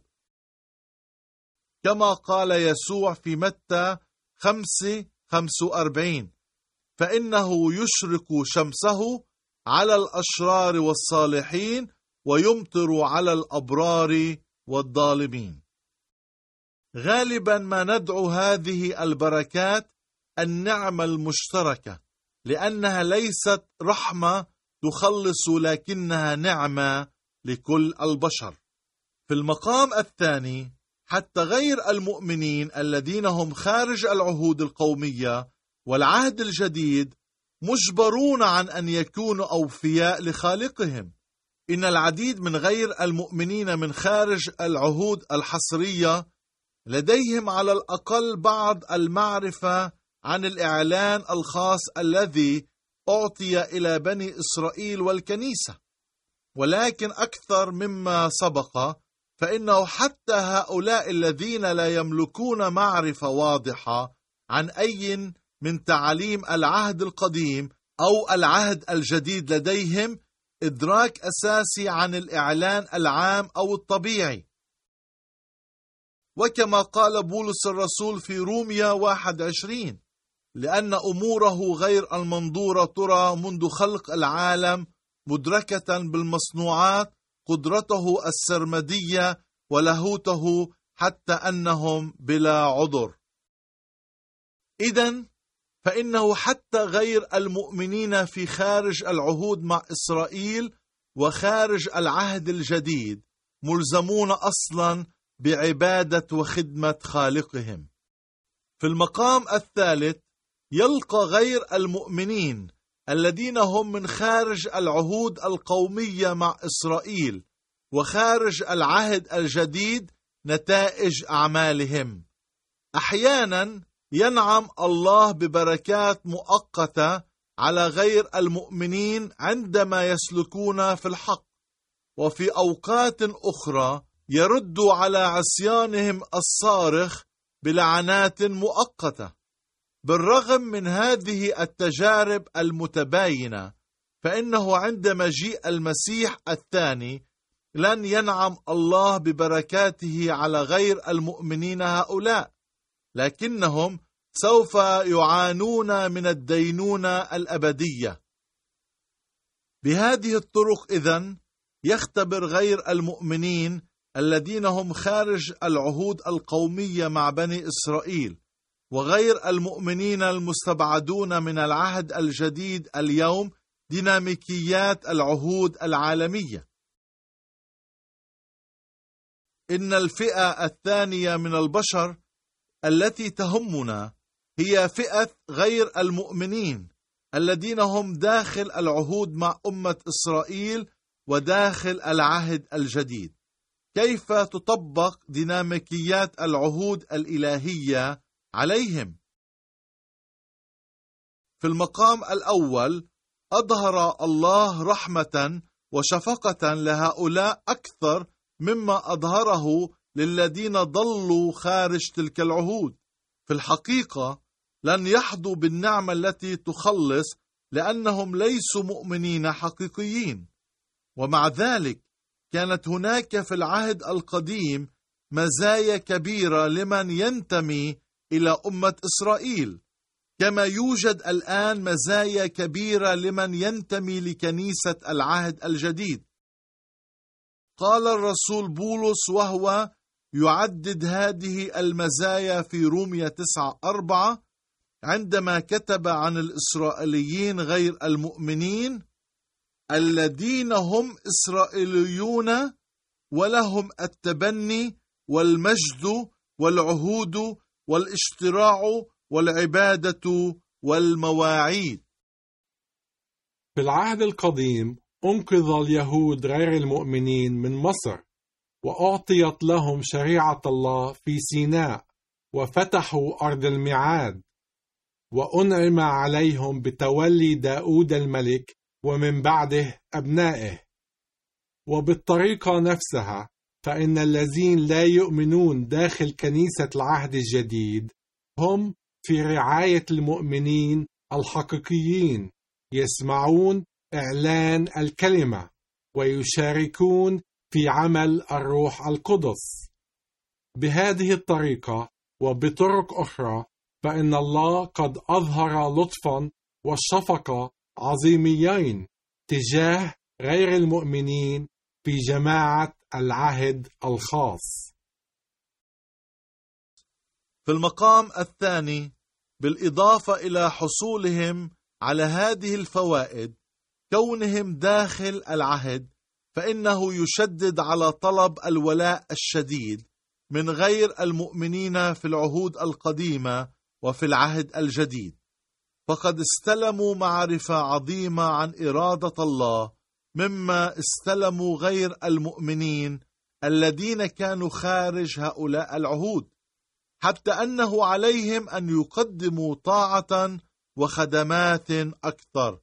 كما قال يسوع في متى خمسة خمسة وأربعين: فإنه يشرق شمسه على الأشرار والصالحين ويمطر على الأبرار والظالمين. غالبا ما ندعو هذه البركات النعمة المشتركة، لأنها ليست رحمة تخلص، لكنها نعمة لكل البشر. في المقام الثاني حتى غير المؤمنين الذين هم خارج العهود القومية والعهد الجديد مجبرون عن أن يكونوا أوفياء لخالقهم. إن العديد من غير المؤمنين من خارج العهود الحصرية لديهم على الأقل بعض المعرفة عن الإعلان الخاص الذي أعطي إلى بني إسرائيل والكنيسة، ولكن أكثر مما سبق فإنه حتى هؤلاء الذين لا يملكون معرفة واضحة عن أي من تعاليم العهد القديم أو العهد الجديد لديهم إدراك أساسي عن الإعلان العام أو الطبيعي. وكما قال بولس الرسول في روميا واحد وعشرين: لأن أموره غير المنظورة ترى منذ خلق العالم، مدركة بالمصنوعات، قدرته السرمدية ولاهوته، حتى أنهم بلا عذر. إذن فإنه حتى غير المؤمنين في خارج العهود مع إسرائيل وخارج العهد الجديد ملزمون أصلا بعبادة وخدمة خالقهم. في المقام الثالث يلقى غير المؤمنين الذين هم من خارج العهود القومية مع إسرائيل وخارج العهد الجديد نتائج أعمالهم. أحيانا ينعم الله ببركات مؤقتة على غير المؤمنين عندما يسلكون في الحق، وفي أوقات أخرى يرد على عصيانهم الصارخ بلعنات مؤقتة. بالرغم من هذه التجارب المتباينة، فإنه عند مجيء المسيح الثاني لن ينعم الله ببركاته على غير المؤمنين هؤلاء، لكنهم سوف يعانون من الدينونة الأبدية. بهذه الطرق إذن يختبر غير المؤمنين الذين هم خارج العهود القومية مع بني إسرائيل وغير المؤمنين المستبعدون من العهد الجديد اليوم ديناميكيات العهود العالمية. إن الفئة الثانية من البشر التي تهمنا هي فئة غير المؤمنين الذين هم داخل العهود مع أمة إسرائيل وداخل العهد الجديد. كيف تطبق ديناميكيات العهود الإلهية عليهم؟ في المقام الأول أظهر الله رحمة وشفقة لهؤلاء أكثر مما أظهره للذين ضلوا خارج تلك العهود. في الحقيقة لن يحظوا بالنعمة التي تخلص لأنهم ليسوا مؤمنين حقيقيين. ومع ذلك كانت هناك في العهد القديم مزايا كبيرة لمن ينتمي إلى أمة إسرائيل، كما يوجد الآن مزايا كبيرة لمن ينتمي لكنيسة العهد الجديد. قال الرسول بولس وهو يعدد هذه المزايا في رومية تسعة أربعة عندما كتب عن الإسرائيليين غير المؤمنين الذين هم إسرائيليون ولهم التبني والمجد والعهود والاشتراع والعبادة والمواعيد. في العهد القديم أنقذ اليهود غير المؤمنين من مصر، وأعطيت لهم شريعة الله في سيناء، وفتحوا أرض الميعاد، وأنعم عليهم بتولي داود الملك ومن بعده أبنائه. وبالطريقة نفسها فإن الذين لا يؤمنون داخل كنيسة العهد الجديد هم في رعاية المؤمنين الحقيقيين، يسمعون إعلان الكلمة ويشاركون في عمل الروح القدس. بهذه الطريقة وبطرق أخرى فإن الله قد أظهر لطفا والشفقة عظيميين تجاه غير المؤمنين في جماعة العهد الخاص. في المقام الثاني، بالإضافة إلى حصولهم على هذه الفوائد كونهم داخل العهد، فإنه يشدد على طلب الولاء الشديد من غير المؤمنين في العهود القديمة وفي العهد الجديد، فقد استلموا معرفة عظيمة عن إرادة الله مما استلموا غير المؤمنين الذين كانوا خارج هؤلاء العهود، حتى أنه عليهم أن يقدموا طاعة وخدمات أكثر،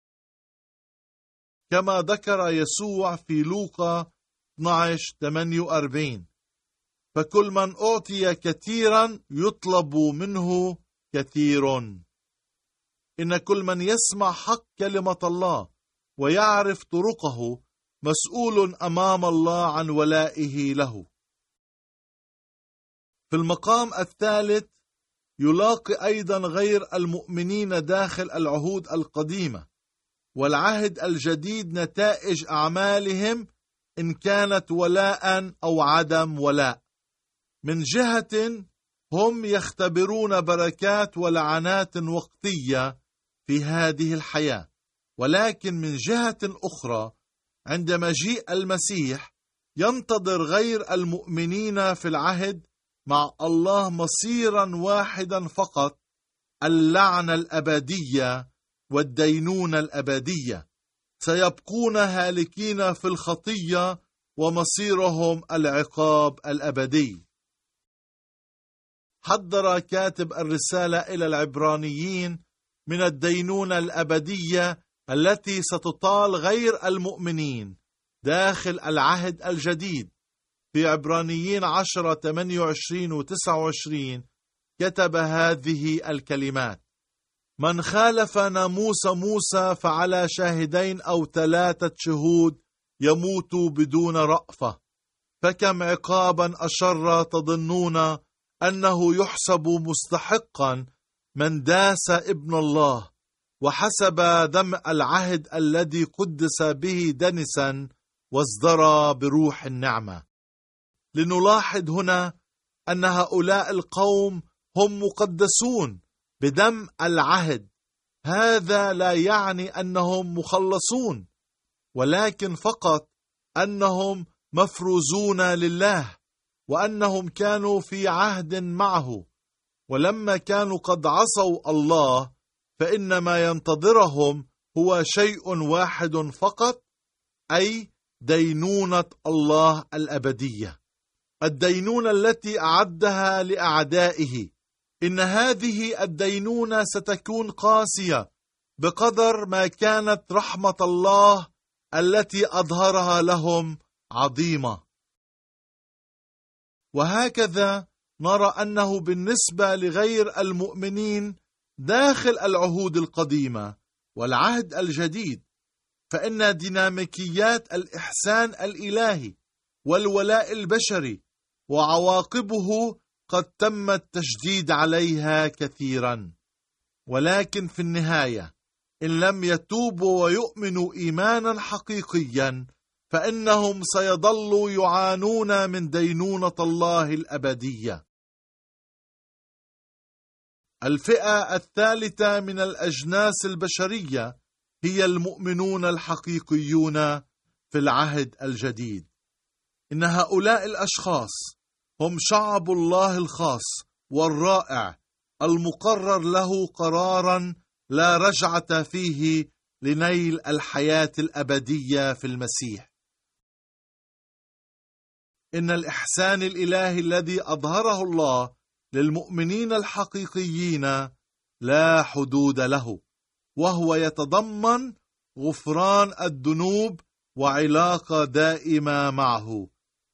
كما ذكر يسوع في لوقا اثني عشر ثمانية وأربعين: فكل من أعطي كثيرا يطلب منه كثير. إن كل من يسمع حق كلمة الله ويعرف طرقه مسؤول أمام الله عن ولائه له. في المقام الثالث يلاقي أيضا غير المؤمنين داخل العهود القديمة والعهد الجديد نتائج أعمالهم إن كانت ولاء أو عدم ولاء. من جهة هم يختبرون بركات ولعنات وقتية في هذه الحياة، ولكن من جهة أخرى عند مجيء المسيح ينتظر غير المؤمنين في العهد مع الله مصيرا واحدا فقط، اللعنة الأبدية والدينونة الأبدية. سيبقون هالكين في الخطية ومصيرهم العقاب الأبدي. حذر كاتب الرسالة إلى العبرانيين من الدينونة الأبدية التي ستطال غير المؤمنين داخل العهد الجديد. في عبرانيين عشرة ثمانية وعشرين و تسعة وعشرين كتب هذه الكلمات: من خالف ناموس موسى فعلى شاهدين أو ثلاثة شهود يموت بدون رأفة، فكم عقابا أشر تظنون أنه يحسب مستحقا من داس ابن الله وحسب دم العهد الذي قدس به دنسا وازدرى بروح النعمة. لنلاحظ هنا أن هؤلاء القوم هم مقدسون بدم العهد. هذا لا يعني أنهم مخلصون، ولكن فقط أنهم مفروزون لله، وأنهم كانوا في عهد معه. ولما كانوا قد عصوا الله فإن ما ينتظرهم هو شيء واحد فقط، أي دينونة الله الأبدية، الدينونة التي أعدها لأعدائه. إن هذه الدينونة ستكون قاسية بقدر ما كانت رحمة الله التي أظهرها لهم عظيمة. وهكذا نرى أنه بالنسبة لغير المؤمنين داخل العهود القديمة والعهد الجديد، فإن ديناميكيات الإحسان الإلهي والولاء البشري وعواقبه قد تم التشديد عليها كثيرا. ولكن في النهاية إن لم يتوبوا ويؤمنوا إيمانا حقيقيا فإنهم سيظلوا يعانون من دينونة الله الأبدية. الفئة الثالثة من الأجناس البشرية هي المؤمنون الحقيقيون في العهد الجديد. إن هؤلاء الأشخاص هم شعب الله الخاص والرائع المقرر له قرارا لا رجعة فيه لنيل الحياة الأبدية في المسيح. إن الإحسان الإلهي الذي أظهره الله للمؤمنين الحقيقيين لا حدود له، وهو يتضمن غفران الذنوب وعلاقة دائمة معه،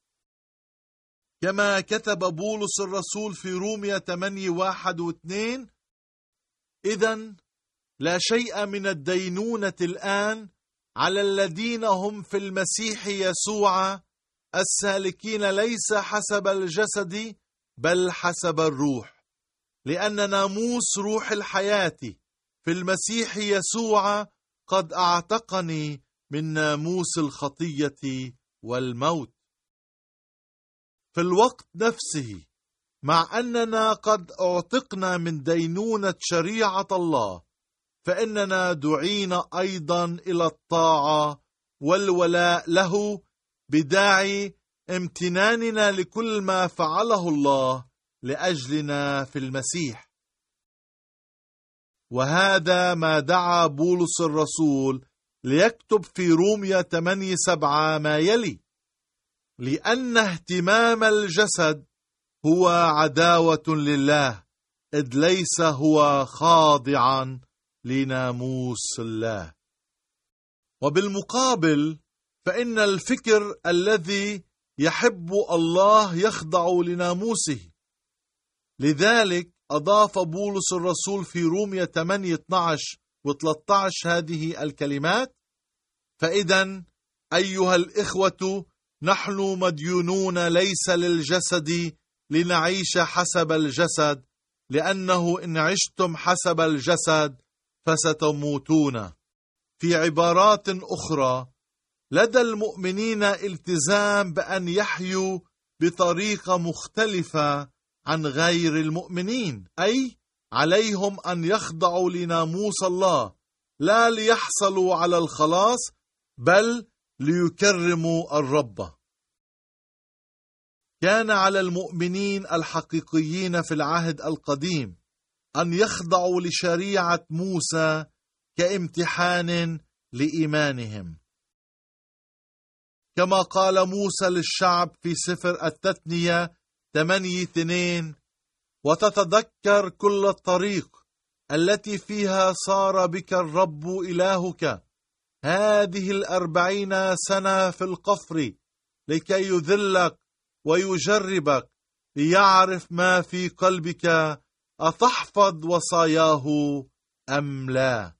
كما كتب بولس الرسول في رومية ثمانية واحد واثنين: إذن لا شيء من الدينونة الآن على الذين هم في المسيح يسوع السالكين ليس حسب الجسد بل حسب الروح، لأن ناموس روح الحياة في المسيح يسوع قد أعتقني من ناموس الخطية والموت. في الوقت نفسه، مع أننا قد أعتقنا من دينونة شريعة الله، فإننا دعينا أيضا إلى الطاعة والولاء له بداعي امتناننا لكل ما فعله الله لأجلنا في المسيح. وهذا ما دعا بولس الرسول ليكتب في رومية ثمانية سبعة ما يلي: لأن اهتمام الجسد هو عداوة لله، إذ ليس هو خاضعا لناموس الله. وبالمقابل فإن الفكر الذي يحب الله يخضع لناموسه. لذلك أضاف بولس الرسول في رومية ثمانية اثناشر و ثلاثة عشر هذه الكلمات: فإذن أيها الإخوة نحن مديونون ليس للجسد لنعيش حسب الجسد، لأنه إن عشتم حسب الجسد فستموتون. في عبارات أخرى، لدى المؤمنين التزام بأن يحيوا بطريقة مختلفة عن غير المؤمنين، أي عليهم أن يخضعوا لناموس الله، لا ليحصلوا على الخلاص بل ليكرموا الرب. كان على المؤمنين الحقيقيين في العهد القديم أن يخضعوا لشريعة موسى كامتحان لإيمانهم، كما قال موسى للشعب في سفر التثنية ثمانية اثنين: وتتذكر كل الطريق التي فيها صار بك الرب إلهك هذه الأربعين سنة في القفر، لكي يذلك ويجربك ليعرف ما في قلبك، أتحفظ وصاياه أم لا.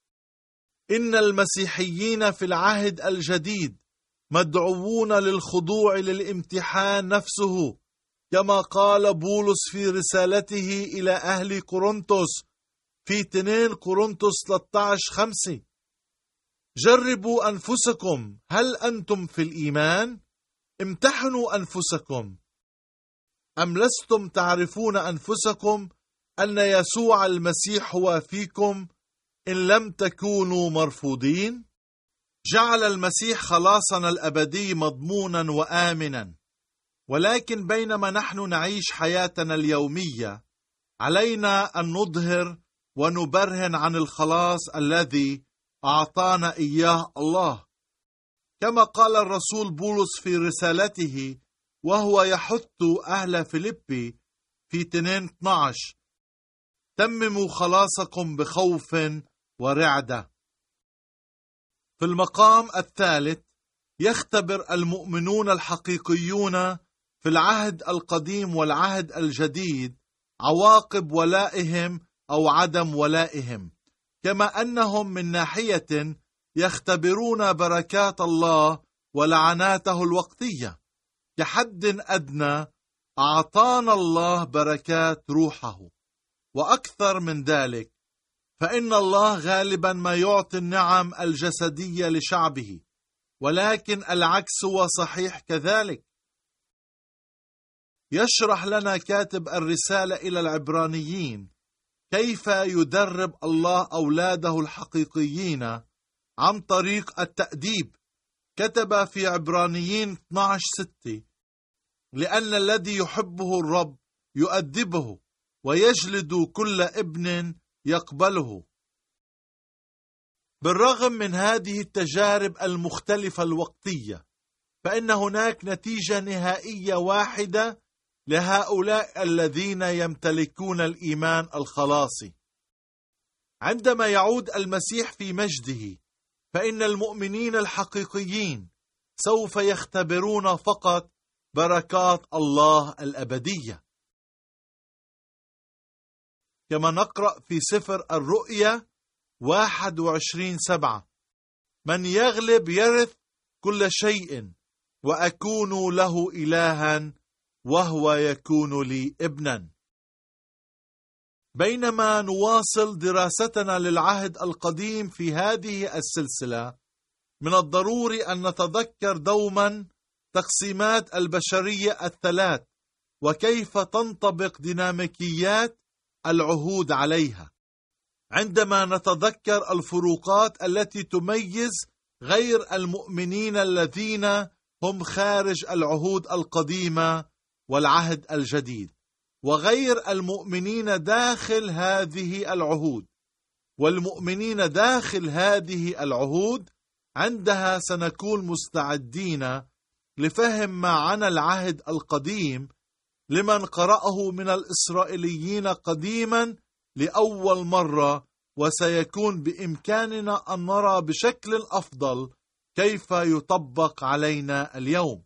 إن المسيحيين في العهد الجديد مدعوون للخضوع للامتحان نفسه، كما قال بولس في رسالته إلى أهل كورنثوس في اثنين كورنثوس ثلاثة عشر خمسة: جربوا أنفسكم هل أنتم في الإيمان؟ امتحنوا أنفسكم، أم لستم تعرفون أنفسكم أن يسوع المسيح هو فيكم إن لم تكونوا مرفوضين؟ جعل المسيح خلاصنا الأبدي مضمونا وآمنا، ولكن بينما نحن نعيش حياتنا اليومية علينا أن نظهر ونبرهن عن الخلاص الذي أعطانا إياه الله، كما قال الرسول بولس في رسالته وهو يحث أهل فيليبي في اثنين اثناشر: تمموا خلاصكم بخوف ورعدة. في المقام الثالث يختبر المؤمنون الحقيقيون في العهد القديم والعهد الجديد عواقب ولائهم أو عدم ولائهم، كما أنهم من ناحية يختبرون بركات الله ولعناته الوقتية. كحد أدنى أعطانا الله بركات روحه، وأكثر من ذلك فإن الله غالبا ما يعطي النعم الجسدية لشعبه، ولكن العكس هو صحيح كذلك. يشرح لنا كاتب الرسالة إلى العبرانيين كيف يدرب الله أولاده الحقيقيين عن طريق التأديب. كتب في عبرانيين اثناشر ستة: لأن الذي يحبه الرب يؤدبه ويجلد كل ابن يقبله. بالرغم من هذه التجارب المختلفة الوقتية، فإن هناك نتيجة نهائية واحدة لهؤلاء الذين يمتلكون الإيمان الخلاصي. عندما يعود المسيح في مجده، فإن المؤمنين الحقيقيين سوف يختبرون فقط بركات الله الأبدية، كما نقرأ في سفر الرؤيا واحد وعشرين سبعة: من يغلب يرث كل شيء، وأكون له إلها وهو يكون لي ابنا. بينما نواصل دراستنا للعهد القديم في هذه السلسلة، من الضروري أن نتذكر دوما تقسيمات البشرية الثلاث وكيف تنطبق ديناميكيات العهود عليها. عندما نتذكر الفروقات التي تميز غير المؤمنين الذين هم خارج العهود القديمة والعهد الجديد، وغير المؤمنين داخل هذه العهود والمؤمنين داخل هذه العهود، عندها سنكون مستعدين لفهم معنى العهد القديم لمن قرأه من الإسرائيليين قديما لأول مرة، وسيكون بإمكاننا أن نرى بشكل أفضل كيف يطبق علينا اليوم.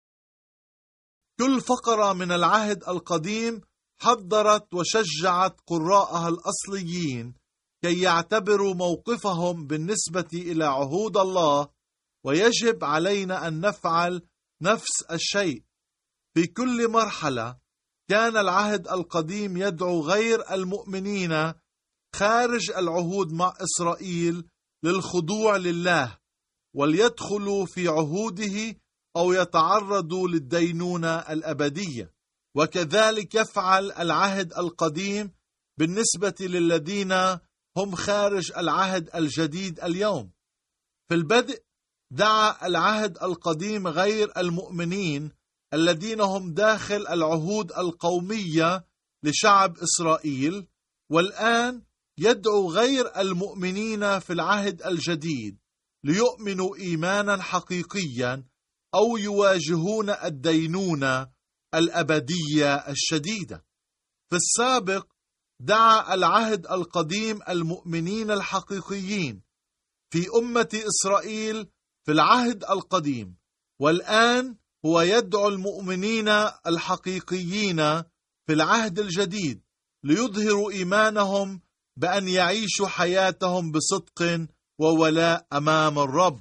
كل فقرة من العهد القديم حضرت وشجعت قراءها الأصليين كي يعتبروا موقفهم بالنسبة إلى عهود الله، ويجب علينا أن نفعل نفس الشيء. في كل مرحلة كان العهد القديم يدعو غير المؤمنين خارج العهود مع إسرائيل للخضوع لله وليدخلوا في عهوده أو يتعرضوا للدينونة الأبدية. وكذلك يفعل العهد القديم بالنسبة للذين هم خارج العهد الجديد اليوم. في البدء دعا العهد القديم غير المؤمنين الذين هم داخل العهود القومية لشعب إسرائيل، والآن يدعو غير المؤمنين في العهد الجديد ليؤمنوا إيمانا حقيقيا أو يواجهون الدينونة الأبدية الشديدة. في السابق دعا العهد القديم المؤمنين الحقيقيين في أمة إسرائيل في العهد القديم، والآن هو يدعو المؤمنين الحقيقيين في العهد الجديد ليظهروا إيمانهم بأن يعيشوا حياتهم بصدق وولاء أمام الرب.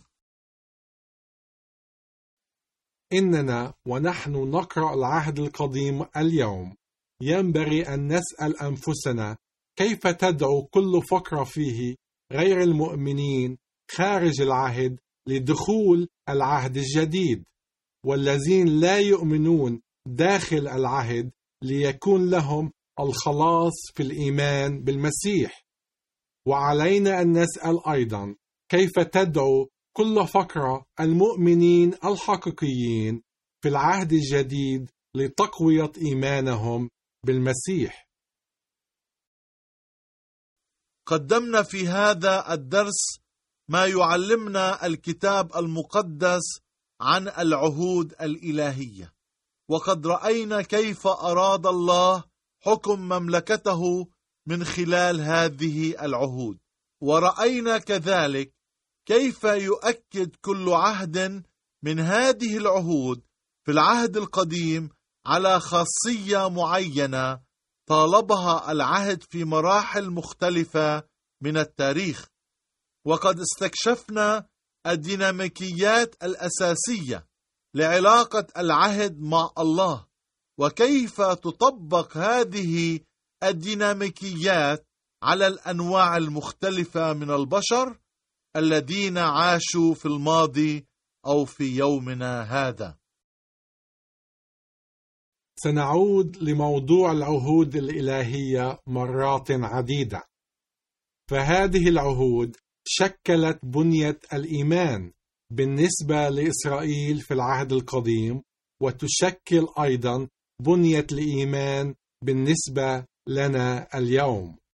إننا ونحن نقرأ العهد القديم اليوم ينبغي أن نسأل أنفسنا كيف تدعو كل فقرة فيه غير المؤمنين خارج العهد لدخول العهد الجديد، والذين لا يؤمنون داخل العهد ليكون لهم الخلاص في الإيمان بالمسيح. وعلينا أن نسأل أيضا كيف تدعو كل فقرة المؤمنين الحقيقيين في العهد الجديد لتقوية إيمانهم بالمسيح. قدمنا في هذا الدرس ما يعلمنا الكتاب المقدس عن العهود الإلهية، وقد رأينا كيف أراد الله حكم مملكته من خلال هذه العهود، ورأينا كذلك كيف يؤكد كل عهد من هذه العهود في العهد القديم على خاصية معينة طالبها العهد في مراحل مختلفة من التاريخ. وقد استكشفنا الديناميكيات الأساسية لعلاقة العهد مع الله، وكيف تطبق هذه الديناميكيات على الأنواع المختلفة من البشر الذين عاشوا في الماضي أو في يومنا هذا. سنعود لموضوع العهود الإلهية مرات عديدة، فهذه العهود شكلت بنية الإيمان بالنسبة لإسرائيل في العهد القديم، وتشكل أيضا بنية الإيمان بالنسبة لنا اليوم.